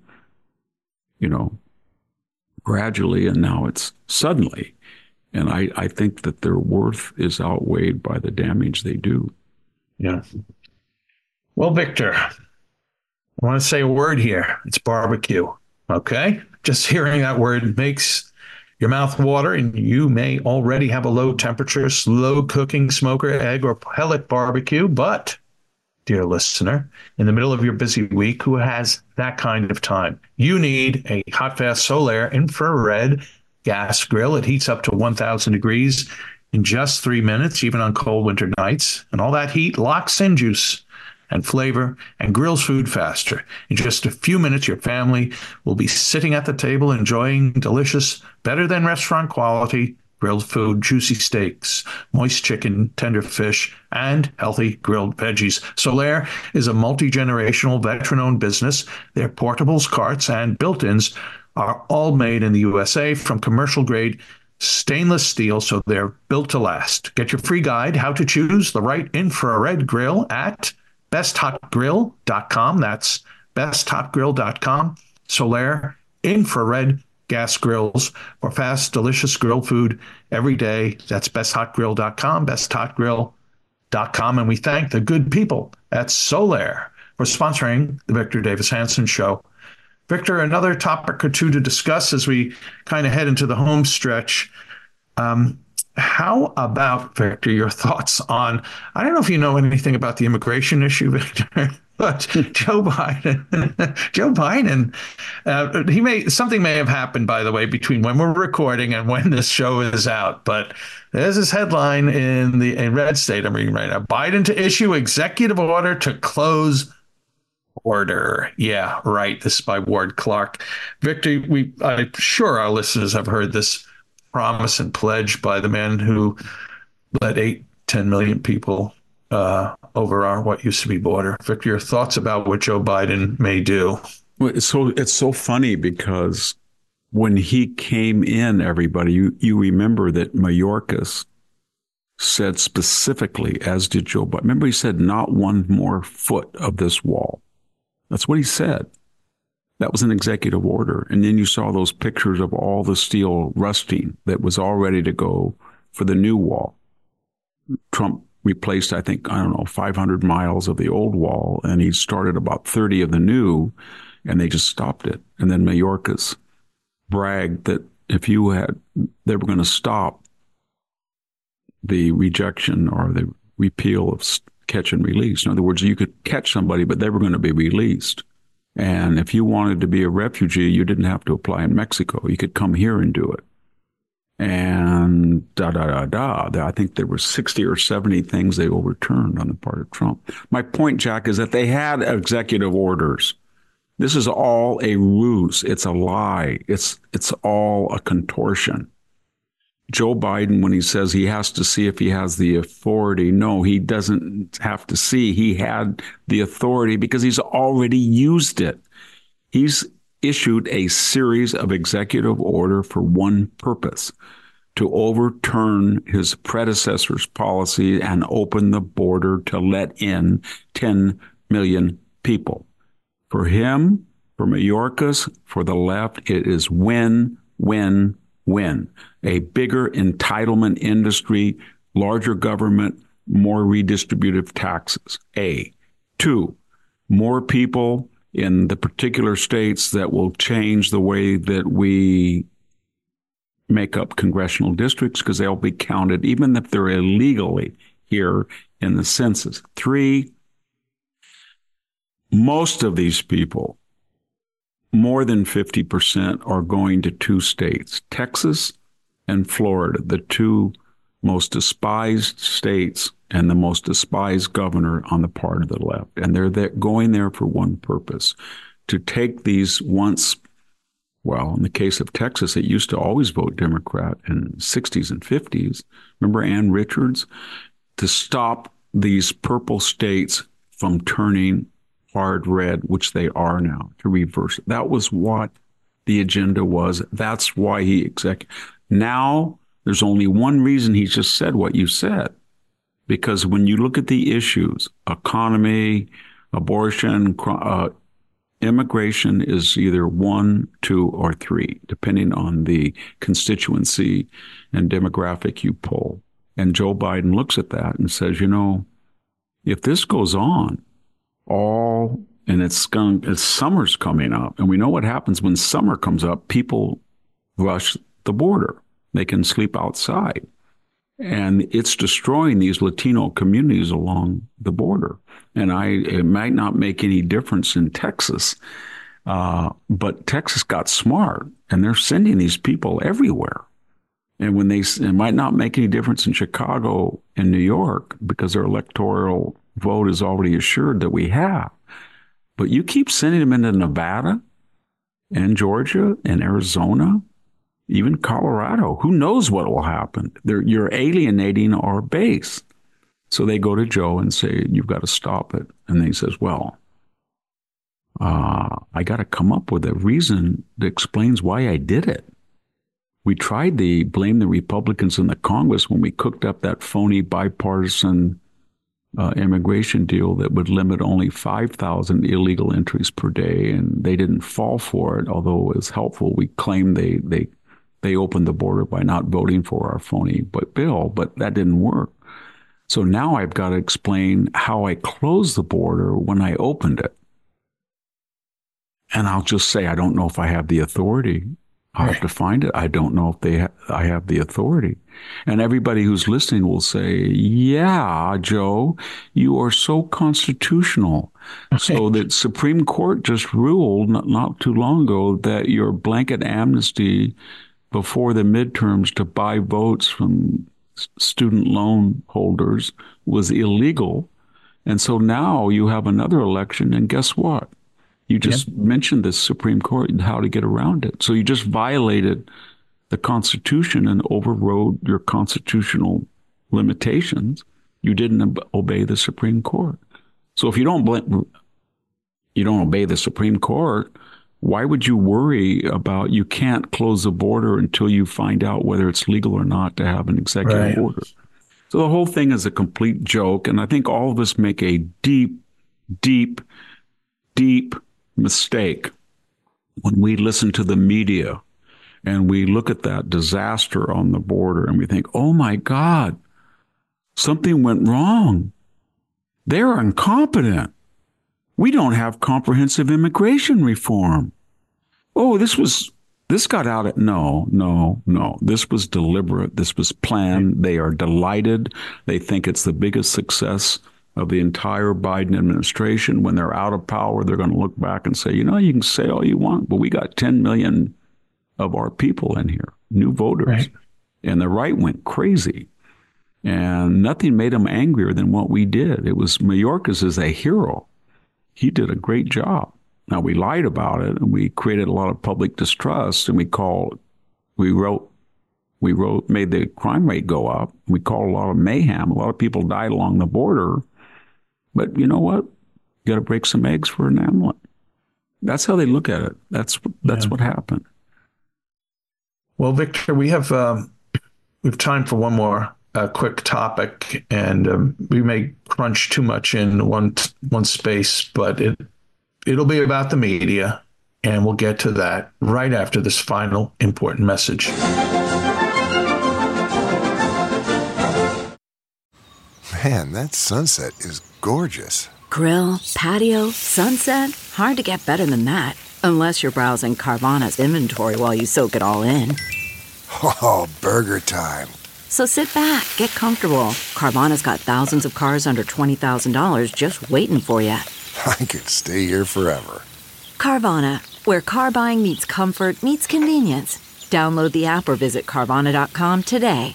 you know, gradually, and now it's suddenly. And I, I think that their worth is outweighed by the damage they do.
Yeah. Well, Victor, I want to say a word here. It's barbecue. Okay? Just hearing that word makes your mouth water, and you may already have a low temperature, slow cooking smoker, egg, or pellet barbecue. But, dear listener, in the middle of your busy week, who has that kind of time? You need a Hot Fast Solaire infrared gas grill. It heats up to one thousand degrees in just three minutes, even on cold winter nights. And all that heat locks in juice and flavor and grills food faster. In just a few minutes, your family will be sitting at the table enjoying delicious, better than restaurant quality grilled food, juicy steaks, moist chicken, tender fish, and healthy grilled veggies. Solaire is a multi-generational veteran-owned business. Their portables, carts, and built-ins are all made in the U S A from commercial-grade stainless steel, so they're built to last. Get your free guide, How to Choose the Right Infrared Grill, at best hot grill dot com. That's best hot grill dot com. Solaire infrared gas grills for fast, delicious grilled food every day. That's best hot grill dot com, best hot grill dot com. And we thank the good people at Solaire for sponsoring the Victor Davis Hanson Show. Victor, another topic or two to discuss as we kind of head into the home stretch. Um, How about, Victor, your thoughts on, I don't know if you know anything about the immigration issue, Victor, but Joe Biden, Joe Biden, uh, he may, something may have happened, by the way, between when we're recording and when this show is out. But there's this headline in the in Red State I'm reading right now. Biden to issue executive order to close border. Yeah, right. This is by Ward Clark. Victor, we, I'm sure our listeners have heard this promise and pledge by the man who let eight, ten million people uh, over our what used to be border. Victor, your thoughts about what Joe Biden may do?
Well, it's so it's so funny because when he came in, everybody, you you remember that Mayorkas said specifically, as did Joe Biden. Remember, he said not one more foot of this wall. That's what he said. That was an executive order. And then you saw those pictures of all the steel rusting that was all ready to go for the new wall. Trump replaced, I think, I don't know, five hundred miles of the old wall, and he started about thirty of the new, and they just stopped it. And then Mayorkas bragged that if you had, they were going to stop the rejection or the repeal of catch and release. In other words, you could catch somebody, but they were going to be released. And if you wanted to be a refugee, you didn't have to apply in Mexico. You could come here and do it. And da, da, da, da. I think there were sixty or seventy things they overturned on the part of Trump. My point, Jack, is that they had executive orders. This is all a ruse. It's a lie. It's, it's all a contortion. Joe Biden, when he says he has to see if he has the authority, no, he doesn't have to see. He had the authority because he's already used it. He's issued a series of executive order for one purpose, to overturn his predecessor's policy and open the border to let in ten million people. For him, for Mayorkas, for the left, it is win, win, win. A bigger entitlement industry, larger government, more redistributive taxes. A. Two, more people in the particular states that will change the way that we make up congressional districts because they'll be counted, even if they're illegally here in the census. Three, most of these people, more than fifty percent, are going to two states, Texas and Florida, the two most despised states and the most despised governor on the part of the left. And they're there, going there for one purpose, to take these once, well, in the case of Texas, it used to always vote Democrat in the sixties and fifties. Remember Ann Richards? To stop these purple states from turning hard red, which they are now, to reverse it. That was what the agenda was. That's why he exec. Now there's only one reason he just said what you said. Because when you look at the issues, economy, abortion, uh, immigration is either one, two, or three, depending on the constituency and demographic you poll. And Joe Biden looks at that and says, you know, if this goes on, all, and it's going, it's summer's coming up, and we know what happens when summer comes up, people rush the border. They can sleep outside. And it's destroying these Latino communities along the border. And I, it might not make any difference in Texas, uh, but Texas got smart, and they're sending these people everywhere. And when they, it might not make any difference in Chicago and New York because their electoral vote is already assured that we have. But you keep sending them into Nevada and Georgia and Arizona, even Colorado. Who knows what will happen? They're, you're alienating our base. So they go to Joe and say, you've got to stop it. And then he says, well, uh, I got to come up with a reason that explains why I did it. We tried to blame the Republicans in the Congress when we cooked up that phony bipartisan uh, immigration deal that would limit only five thousand illegal entries per day. And they didn't fall for it, although it was helpful. We claimed they, they, They opened the border by not voting for our phony bill, but that didn't work. So now I've got to explain how I closed the border when I opened it. And I'll just say, I don't know if I have the authority. I'll have to find it. I don't know if they ha- I have the authority. And everybody who's listening will say, yeah, Joe, you are so constitutional. So the Supreme Court just ruled not, not too long ago that your blanket amnesty before the midterms to buy votes from student loan holders was illegal. And so now you have another election, and guess what? You just yep. mentioned the Supreme Court and how to get around it. So you just violated the Constitution and overrode your constitutional limitations. You didn't obey the Supreme Court. So if you don't you don't obey the Supreme Court, why would you worry about you can't close the border until you find out whether it's legal or not to have an executive right. order? So the whole thing is a complete joke. And I think all of us make a deep, deep, deep mistake when we listen to the media and we look at that disaster on the border and we think, oh my God, something went wrong. They're incompetent. We don't have comprehensive immigration reform. Oh, this was, this got out at, no, no, no. This was deliberate. This was planned. They are delighted. They think it's the biggest success of the entire Biden administration. When they're out of power, they're going to look back and say, you know, you can say all you want, but we got ten million of our people in here, new voters. Right. And the right went crazy. And nothing made them angrier than what we did. It was, Mayorkas is a hero. He did a great job. Now, we lied about it, and we created a lot of public distrust, and we called, we wrote, we wrote, made the crime rate go up. We caused a lot of mayhem. A lot of people died along the border. But you know what? You got to break some eggs for an omelet. That's how they look at it. That's that's yeah. what happened.
Well, Victor, we have um, we have time for one more uh, quick topic, and um, we may crunch too much in one one space, but it it'll be about the media, and we'll get to that right after this final important message.
Man, that sunset is gorgeous.
Grill, patio, sunset. Hard to get better than that. Unless you're browsing Carvana's inventory while you soak it all in.
Oh, burger time.
So sit back, get comfortable. Carvana's got thousands of cars under twenty thousand dollars just waiting for you.
I could stay here forever. Carvana,
where car buying meets comfort meets convenience. Download the app or visit Carvana dot com today.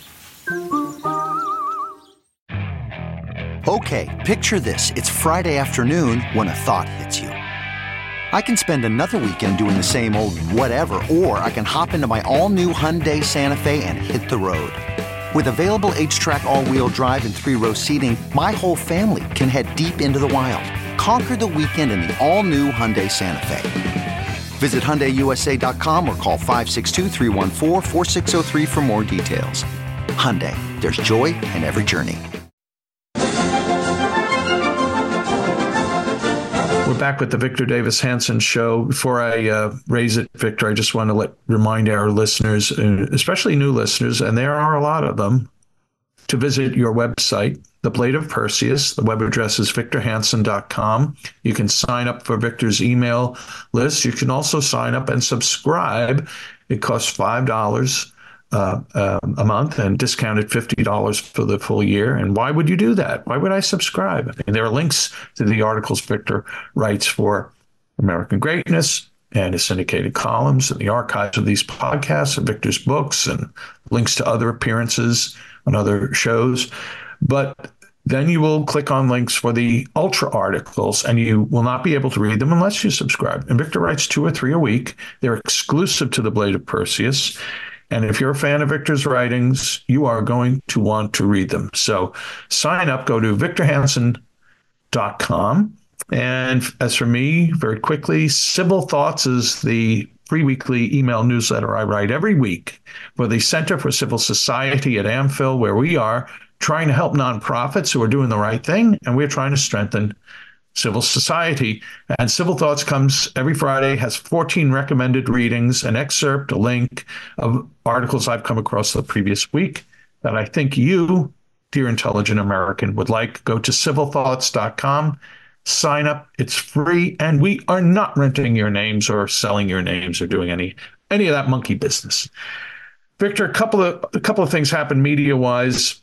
Okay, picture this. It's Friday afternoon when a thought hits you. I can spend another weekend doing the same old whatever, or I can hop into my all-new Hyundai Santa Fe and hit the road. With available H-Track all-wheel drive and three-row seating, my whole family can head deep into the wild. Conquer the weekend in the all-new Hyundai Santa Fe. Visit Hyundai U S A dot com or call five six two, three one four, four six zero three for more details. Hyundai, there's joy in every journey.
We're back with the Victor Davis Hanson Show. Before I uh, raise it, Victor, I just want to let remind our listeners, uh, especially new listeners, and there are a lot of them, to visit your website, The Blade of Perseus. The web address is victor hanson dot com. You can sign up for Victor's email list. You can also sign up and subscribe. It costs five dollars uh, uh, a month and discounted fifty dollars for the full year. And why would you do that? Why would I subscribe? I mean, there are links to the articles Victor writes for American Greatness and his syndicated columns and the archives of these podcasts and Victor's books and links to other appearances on other shows. But then you will click on links for the ultra articles, and you will not be able to read them unless you subscribe. And Victor writes two or three a week. They're exclusive to the Blade of Perseus. And if you're a fan of Victor's writings, you are going to want to read them. So sign up, go to victor hanson dot com. And as for me, very quickly, Civil Thoughts is the free weekly email newsletter I write every week for the Center for Civil Society at AmPhil, where we are trying to help nonprofits who are doing the right thing, and we're trying to strengthen civil society. And Civil Thoughts comes every Friday, has fourteen recommended readings, an excerpt, a link of articles I've come across the previous week that I think you, dear intelligent American, would like. Go to civil thoughts dot com. Sign up. It's free, and we are not renting your names or selling your names or doing any any of that monkey business. Victor, a couple of a couple of things happened media-wise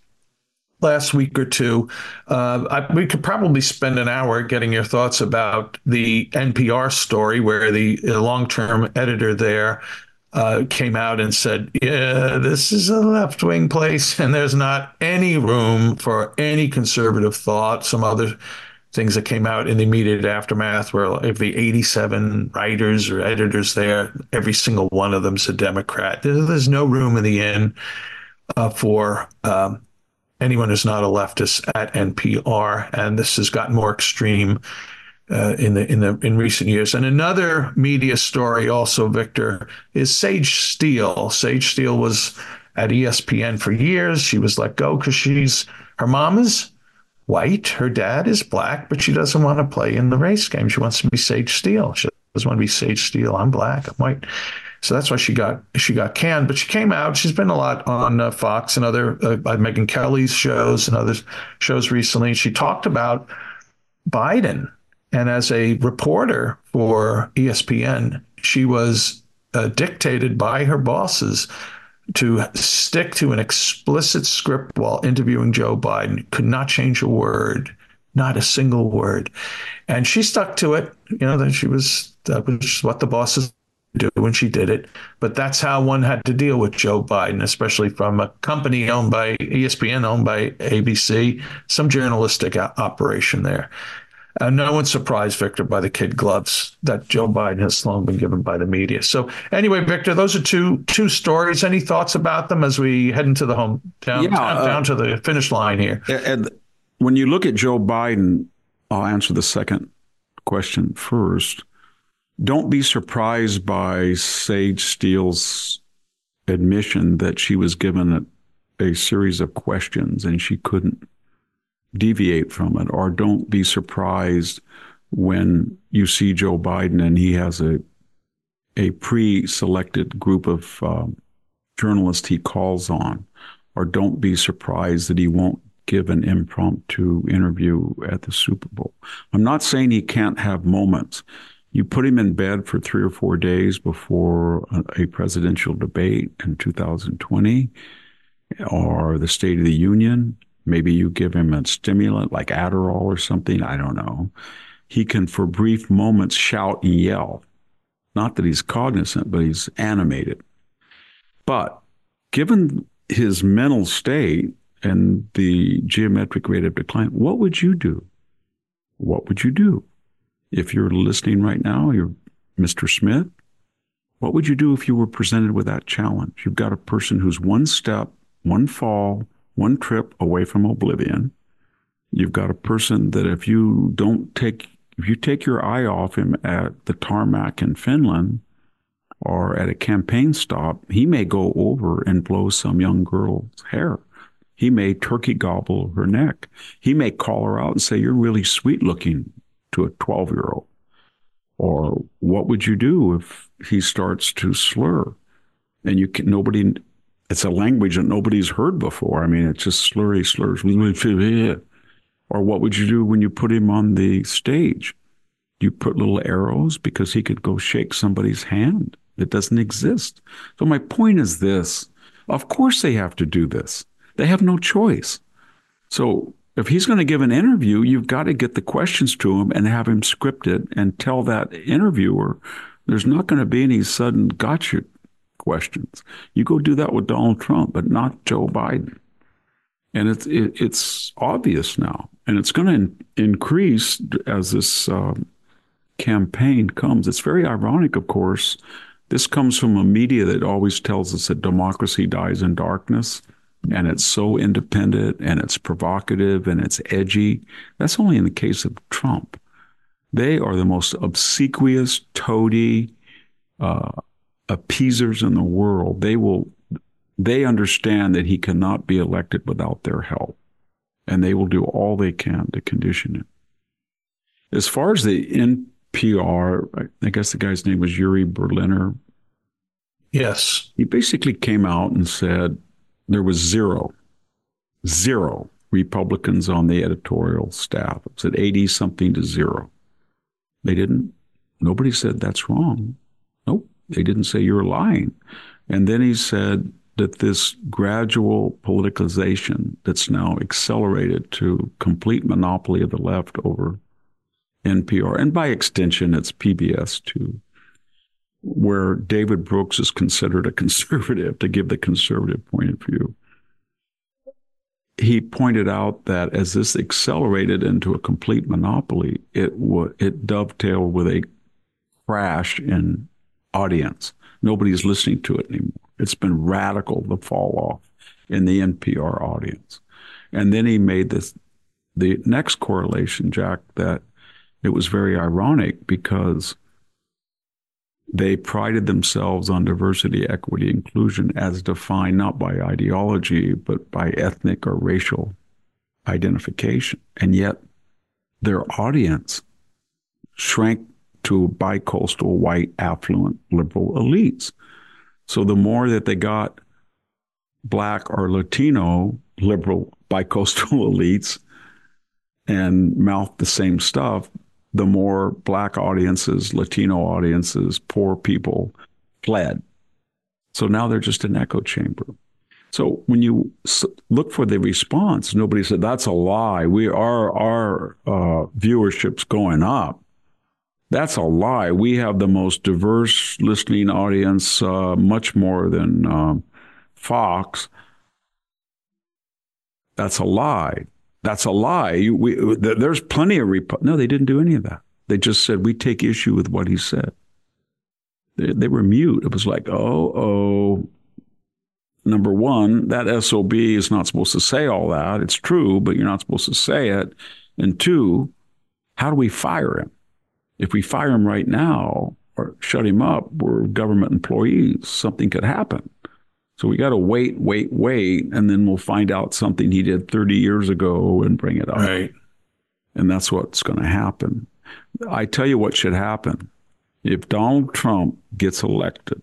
last week or two. Uh, I, we could probably spend an hour getting your thoughts about the N P R story where the long-term editor there uh, came out and said, yeah, this is a left-wing place, and there's not any room for any conservative thought. Some other things that came out in the immediate aftermath where of the eighty-seven writers or editors there, every single one of them's a Democrat. There's no room in the Inn uh, for um, anyone who's not a leftist at N P R, and this has gotten more extreme uh, in the in the in recent years. And another media story, also, Victor, is Sage Steele. Sage Steele was at E S P N for years. She was let go because she's her mom is white, her dad is black, but she doesn't want to play in the race game. She wants to be Sage Steele. She doesn't want to be Sage Steele. I'm black, I'm white. So that's why she got she got canned. But she came out. She's been a lot on uh, Fox and other uh, by Megyn Kelly's shows and other shows recently. She talked about Biden, and as a reporter for E S P N, she was uh, dictated by her bosses to stick to an explicit script while interviewing Joe Biden. Could not change a word, not a single word. And she stuck to it. You know, that she was, that was what the bosses do, and she did it. But that's how one had to deal with Joe Biden, especially from a company owned by E S P N, owned by A B C, some journalistic operation there. Uh, no one's surprised, Victor, by the kid gloves that Joe Biden has long been given by the media. So anyway, Victor, those are two two stories. Any thoughts about them as we head into the home down,
yeah,
down,
uh,
down to the finish line here?
And when you look at Joe Biden, I'll answer the second question first. Don't be surprised by Sage Steele's admission that she was given a, a series of questions and she couldn't deviate from it, or don't be surprised when you see Joe Biden and he has a a pre-selected group of um, journalists he calls on, or don't be surprised that he won't give an impromptu interview at the Super Bowl. I'm not saying he can't have moments. You put him in bed for three or four days before a, a presidential debate in two thousand twenty or the State of the Union. Maybe you give him a stimulant like Adderall or something. I don't know. He can, for brief moments, shout and yell. Not that he's cognizant, but he's animated. But given his mental state and the geometric rate of decline, what would you do? What would you do? If you're listening right now, you're Mister Smith, what would you do if you were presented with that challenge? You've got a person who's one step, one fall, one trip away from oblivion. You've got a person that if you don't take if you take your eye off him at the tarmac in Finland or at a campaign stop, he may go over and blow some young girl's hair. He may turkey gobble her neck. He may call her out and say, "You're really sweet looking," to a twelve-year-old. Or what would you do if he starts to slur? And you can, nobody, it's a language that nobody's heard before. I mean, it's just slurry slurs. Or what would you do when you put him on the stage? You put little arrows because he could go shake somebody's hand. It doesn't exist. So my point is this. Of course they have to do this. They have no choice. So if he's going to give an interview, you've got to get the questions to him and have him scripted and tell that interviewer there's not going to be any sudden gotcha questions. You go do that with Donald Trump, but not Joe Biden. And it's it, it's obvious now. And it's going to in, increase as this uh, campaign comes. It's very ironic, of course. This comes from a media that always tells us that democracy dies in darkness. And it's so independent, and it's provocative, and it's edgy. That's only in the case of Trump. They are the most obsequious, toady uh, appeasers in the world. They will, they understand that he cannot be elected without their help, and they will do all they can to condition it. As far as the N P R, I guess the guy's name was Yuri Berliner.
Yes.
He basically came out and said, there was zero, zero Republicans on the editorial staff. It was at eighty something to zero. They didn't, nobody said that's wrong. Nope. They didn't say you're lying. And then he said that this gradual politicalization that's now accelerated to complete monopoly of the left over N P R, and by extension, it's P B S too, where David Brooks is considered a conservative, to give the conservative point of view. He pointed out that as this accelerated into a complete monopoly, it w- it dovetailed with a crash in audience. Nobody's listening to it anymore. It's been radical, the fall off in the N P R audience. And then he made this, the next correlation, Jack, that it was very ironic because they prided themselves on diversity, equity, inclusion as defined not by ideology, but by ethnic or racial identification. And yet their audience shrank to bi-coastal, white, affluent, liberal elites. So the more that they got Black or Latino, liberal, bi-coastal elites and mouthed the same stuff, the more Black audiences, Latino audiences, poor people fled. So now they're just an echo chamber. So when you look for the response, nobody said, that's a lie. We are, our uh, viewership's going up. That's a lie. We have the most diverse listening audience, uh, much more than uh, Fox. That's a lie. That's a lie. We, there's plenty of... Rep- no, they didn't do any of that. They just said, we take issue with what he said. They, they were mute. It was like, oh, oh, number one, that S O B is not supposed to say all that. It's true, but you're not supposed to say it. And two, how do we fire him? If we fire him right now or shut him up, we're government employees. Something could happen. So we got to wait, wait, wait, and then we'll find out something he did thirty years ago and bring it up.
Right.
And that's what's going to happen. I tell you what should happen. If Donald Trump gets elected,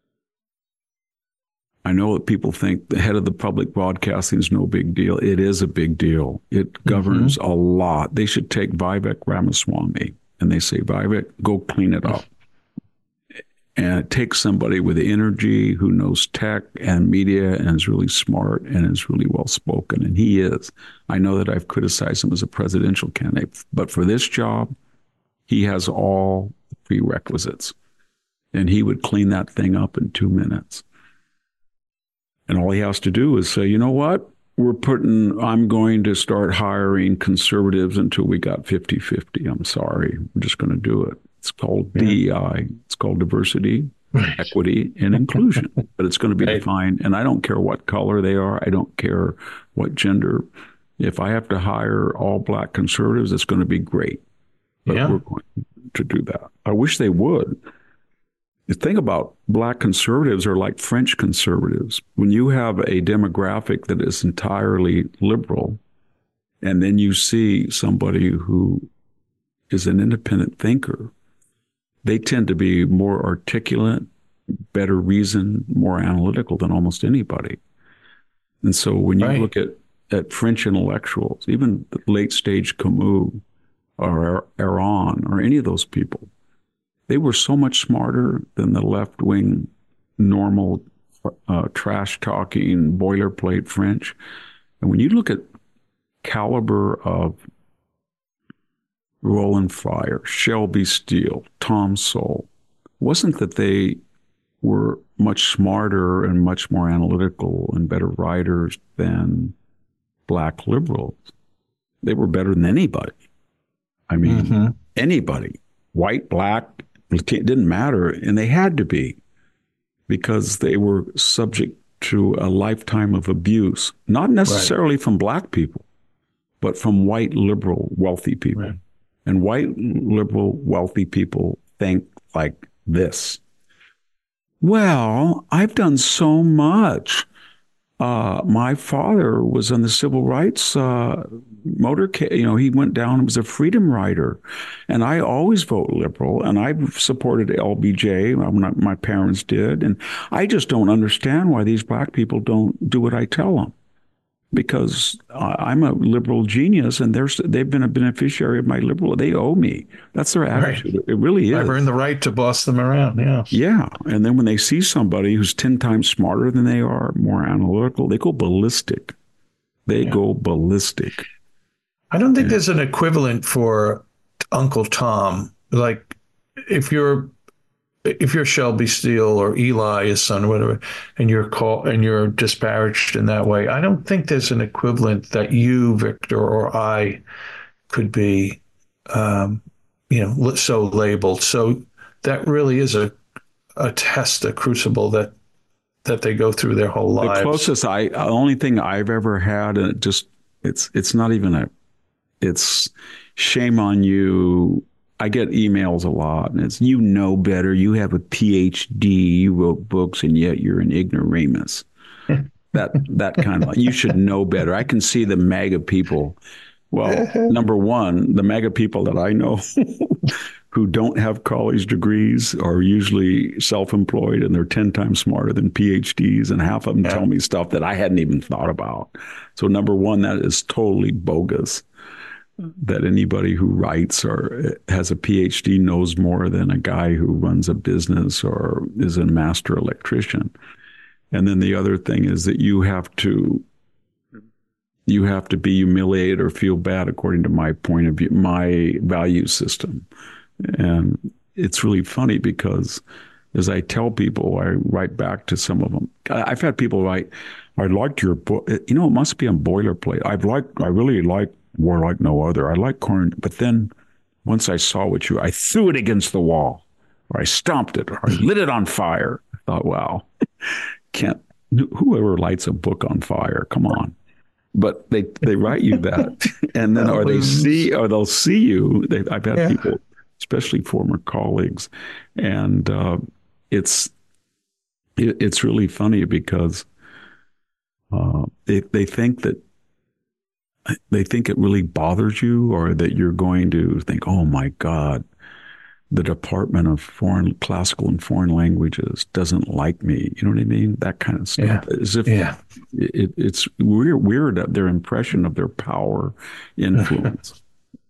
I know that people think the head of the public broadcasting is no big deal. It is a big deal. It governs mm-hmm. a lot. They should take Vivek Ramaswamy and they say, Vivek, go clean it up. And it takes somebody with energy who knows tech and media and is really smart and is really well-spoken. And he is. I know that I've criticized him as a presidential candidate, but for this job, he has all the prerequisites. And he would clean that thing up in two minutes. And all he has to do is say, you know what? We're putting, I'm going to start hiring conservatives until we got fifty-fifty. I'm sorry. We're just going to do it. It's called yeah. D E I. It's called diversity, equity, and inclusion. But it's going to be right. defined. And I don't care what color they are. I don't care what gender. If I have to hire all Black conservatives, it's going to be great. but
yeah.
we're going to do that. I wish they would. The thing about black conservatives are like French conservatives. When you have a demographic that is entirely liberal, and then you see somebody who is an independent thinker, they tend to be more articulate, better reasoned, more analytical than almost anybody. And so when you right. look at, at French intellectuals, even the late stage Camus or Aron or any of those people, they were so much smarter than the left-wing, normal, uh, trash-talking, boilerplate French. And when you look at caliber of Roland Fryer, Shelby Steele, Tom Sowell, wasn't that they were much smarter and much more analytical and better writers than black liberals. They were better than anybody. I mean, mm-hmm. anybody, white, black, it didn't matter. And they had to be, because they were subject to a lifetime of abuse, not necessarily right. from black people, but from white, liberal, wealthy people. Right. And white, liberal, wealthy people think like this. Well, I've done so much. Uh, my father was on the civil rights uh, motorcade. You know, he went down and was a freedom rider. And I always vote liberal. And I've supported L B J. Not, my parents did. And I just don't understand why these black people don't do what I tell them. Because I'm a liberal genius, and they're, they've been a beneficiary of my liberal. They owe me. That's their attitude. Right. It really is.
I've earned the right to boss them around, yeah.
Yeah, and then when they see somebody who's ten times smarter than they are, more analytical, they go ballistic. They yeah. go ballistic.
I don't think yeah. there's an equivalent for Uncle Tom. Like, if you're if you're Shelby Steele or Eli, his son, or whatever, and you're call and you're disparaged in that way, I don't think there's an equivalent that you, Victor, or I could be, um, you know, so labeled. So that really is a a test, a crucible that that they go through their whole lives.
The closest I, the only thing I've ever had, and it just it's it's not even a, it's shame on you. I get emails a lot, and it's, you know better. You have a P H D. You wrote books, and yet you're an ignoramus. that that kind of, you should know better. I can see the MAGA people. Well, number one, the MAGA people that I know who don't have college degrees are usually self-employed, and they're ten times smarter than P H Ds, and half of them yeah. tell me stuff that I hadn't even thought about. So number one, that is totally bogus. That anybody who writes or has a P H D knows more than a guy who runs a business or is a master electrician. And then the other thing is that you have to you have to be humiliated or feel bad according to my point of view, my value system. And it's really funny because as I tell people, I write back to some of them. I've had people write, I liked your book. You know, it must be on boilerplate. I've liked, I really like War Like No Other. I like Corn, but then once I saw what you, I threw it against the wall, or I stomped it, or I lit it on fire. I thought, wow, can't, whoever lights a book on fire, come on. But they, they write you that, and then, or they see, or they'll see you. They, I've had yeah. people, especially former colleagues, and uh, it's, it, it's really funny because uh, they, they think that, they think it really bothers you, or that you're going to think, oh my God, the Department of Foreign Classical and Foreign Languages doesn't like me. You know what I mean? That kind of stuff.
Yeah.
As if
yeah.
it, it's weird, weird their impression of their power influence.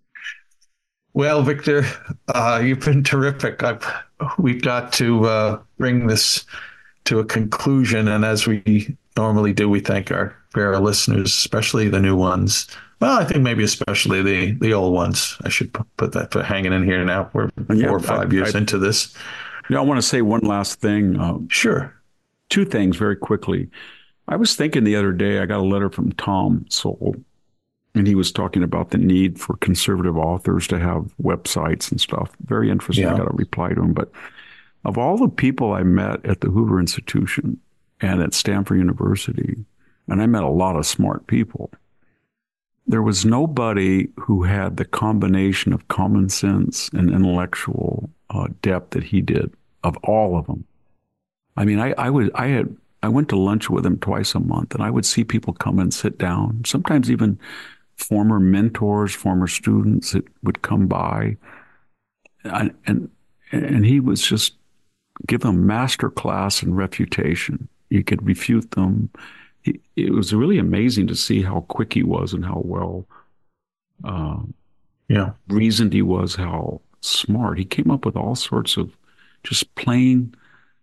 Well, Victor, uh, you've been terrific. I've, we've got to uh, bring this to a conclusion, and as we normally do, we thank our for our listeners, especially the new ones. Well, I think maybe especially the the old ones. I should put that for hanging in here now. We're
yeah,
four or five I, years I, into this.
Yeah, I want to say one last thing. Um,
sure.
Two things very quickly. I was thinking the other day, I got a letter from Tom Sowell, and he was talking about the need for conservative authors to have websites and stuff. Very interesting. Yeah. I got a reply to him. But of all the people I met at the Hoover Institution and at Stanford University, and I met a lot of smart people, there was nobody who had the combination of common sense and intellectual uh, depth that he did, of all of them. I mean, I, I would, I had, I went to lunch with him twice a month, and I would see people come and sit down. Sometimes even former mentors, former students that would come by, and and, and he was just give them a master class in refutation. He could refute them. He, it was really amazing to see how quick he was and how well uh,
yeah.
reasoned he was, how smart. He came up with all sorts of just plain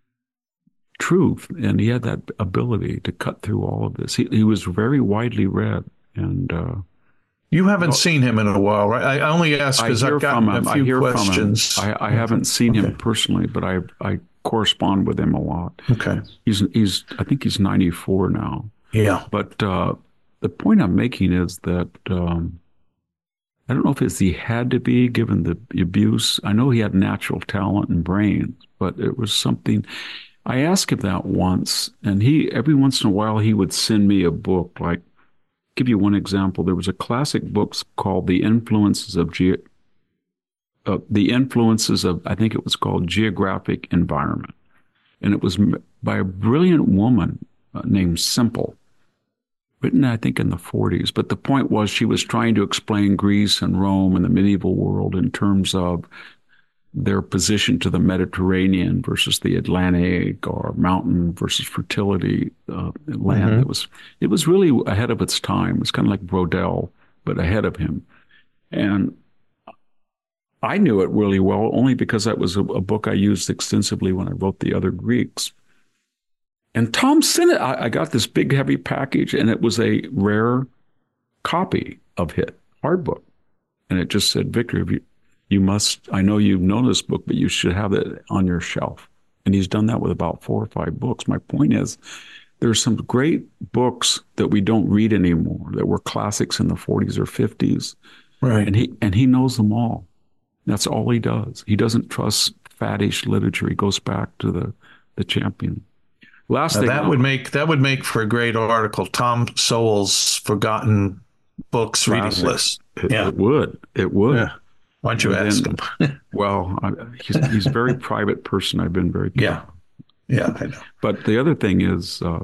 truth, and he had that ability to cut through all of this. He, he was very widely read, and uh,
you haven't well, seen him in a while, right? I only ask because I've gotten a few
I hear
questions.
From him. I, I haven't seen
okay.
him personally, but I I correspond with him a lot.
Okay,
he's he's I think he's ninety-four now.
Yeah,
but uh, the point I'm making is that um, I don't know if it's he had to be given the abuse. I know he had natural talent and brains, but it was something. I asked him that once, and he every once in a while he would send me a book. Like, give you one example. There was a classic book called "The Influences of Ge- uh, The Influences of," I think it was called "Geographic Environment," and it was by a brilliant woman uh, named Simple, written I think in the forties. But the point was she was trying to explain Greece and Rome and the medieval world in terms of their position to the Mediterranean versus the Atlantic, or mountain versus fertility uh, land.
Mm-hmm.
It was it was really ahead of its time. It was kind of like Brodel, but ahead of him. And I knew it really well only because that was a, a book I used extensively when I wrote The Other Greeks. And Tom sent it. I, I got this big, heavy package, and it was a rare copy of it, hard book. And it just said, Victor, have you You must, I know you've known this book, but you should have it on your shelf. And he's done that with about four or five books. My point is, there's some great books that we don't read anymore that were classics in the forties or fifties.
Right.
And he and he knows them all. That's all he does. He doesn't trust faddish literature. He goes back to the, the champion. Last
now
thing
that
I'll,
would make that would make for a great article. Tom Sowell's Forgotten Books Reading List.
It,
yeah.
it would. It would.
Yeah. Why don't you
and
ask
then,
him?
well, I, he's, he's a very private person. I've been very careful.
Yeah. Yeah, I know.
But the other thing is, uh,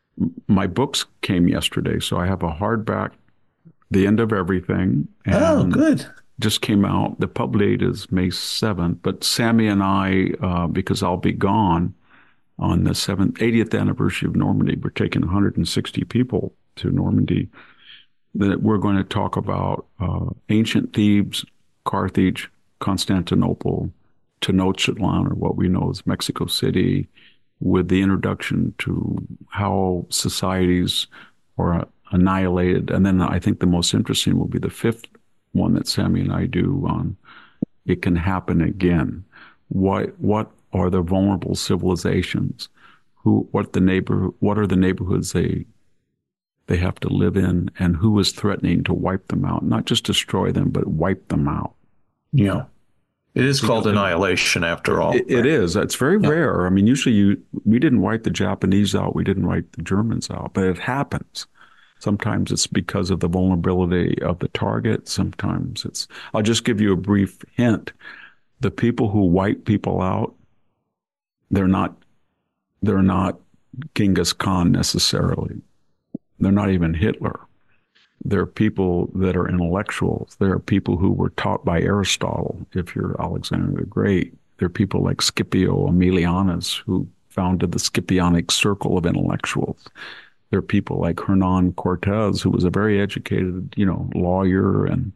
my books came yesterday, so I have a hardback, The End of Everything. And
oh, good.
Just came out. The pub date is May seventh, but Sammy and I, uh, because I'll be gone on the seventh, eightieth anniversary of Normandy, we're taking one hundred sixty people to Normandy, that we're going to talk about uh, ancient Thebes, Carthage, Constantinople, Tenochtitlan, or what we know as Mexico City, with the introduction to how societies are annihilated. And then I think the most interesting will be the fifth one that Sammy and I do on It Can Happen Again. What what are the vulnerable civilizations? Who what the neighbor what are the neighborhoods they they have to live in, and who is threatening to wipe them out? Not just destroy them, but wipe them out.
Yeah. It is because called annihilation after all.
It,
right?
it is. It's very yeah. rare. I mean, usually you we didn't wipe the Japanese out. We didn't wipe the Germans out, but it happens. Sometimes it's because of the vulnerability of the target. Sometimes it's, I'll just give you a brief hint. The people who wipe people out, they're not, they're not Genghis Khan necessarily. They're not even Hitler. They're people that are intellectuals. There are people who were taught by Aristotle, if you're Alexander the Great. There are people like Scipio Aemilianus, who founded the Scipionic Circle of Intellectuals. There are people like Hernan Cortez, who was a very educated, you know, lawyer and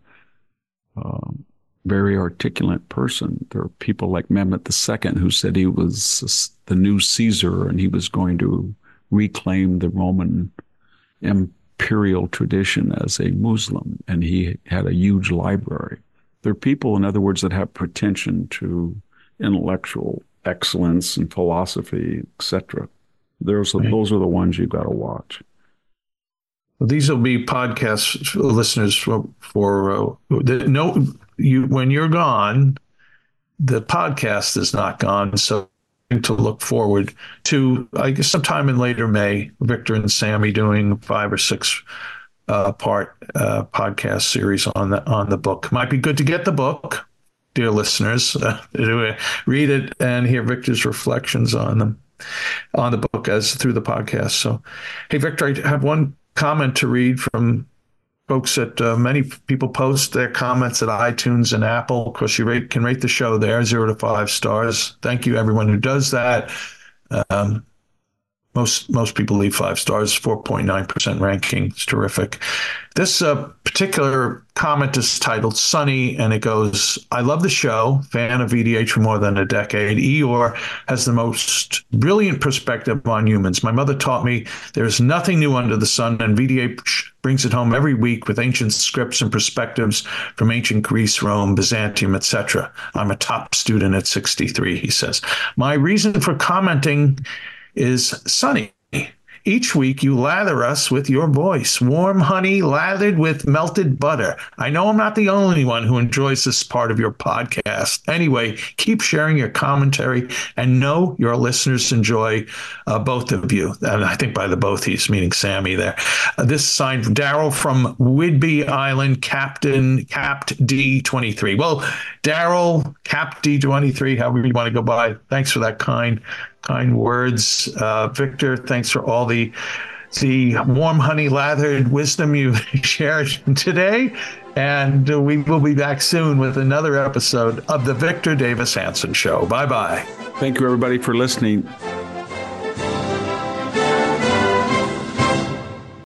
uh, very articulate person. There are people like Mehmet the Second, who said he was the new Caesar and he was going to reclaim the Roman imperial tradition as a Muslim, and he had a huge library. There are people, in other words, that have pretension to intellectual excellence and philosophy, et cetera. There's right. Those are the ones you got to watch.
Well, these will be podcast listeners for, for uh, the, no, you when you're gone, the podcast is not gone. So to look forward to, I guess, sometime in later May, Victor and Sammy doing five or six uh, part uh, podcast series on the on the book. Might be good to get the book, dear listeners. Uh, read it and hear Victor's reflections on them, on the book as through the podcast. So, hey, Victor, I have one comment to read from folks that uh, many people post their comments at iTunes and Apple. Of course, you rate, can rate the show there, zero to five stars. Thank you, everyone who does that. Um, most most people leave five stars, four point nine percent ranking. It's terrific. This uh, particular comment is titled Sunny, and it goes, I love the show, fan of V D H for more than a decade. Eeyore has the most brilliant perspective on humans. My mother taught me there is nothing new under the sun, and V D H brings it home every week with ancient scripts and perspectives from ancient Greece, Rome, Byzantium, et cetera. I'm a top student at sixty-three, he says. My reason for commenting is Sunny. Each week you lather us with your voice, warm honey lathered with melted butter. I know I'm not the only one who enjoys this part of your podcast. Anyway, keep sharing your commentary and know your listeners enjoy uh, both of you. And I think by the both, he's meaning Sammy there. Uh, this is signed Daryl from Whidbey Island, Captain Capt D twenty-three. Well, Daryl, Capt D twenty-three, however you want to go by, thanks for that kind Kind words. Uh, Victor, thanks for all the the warm honey lathered wisdom you've shared today. And uh, we will be back soon with another episode of the Victor Davis Hanson Show. Bye-bye.
Thank you, everybody, for listening.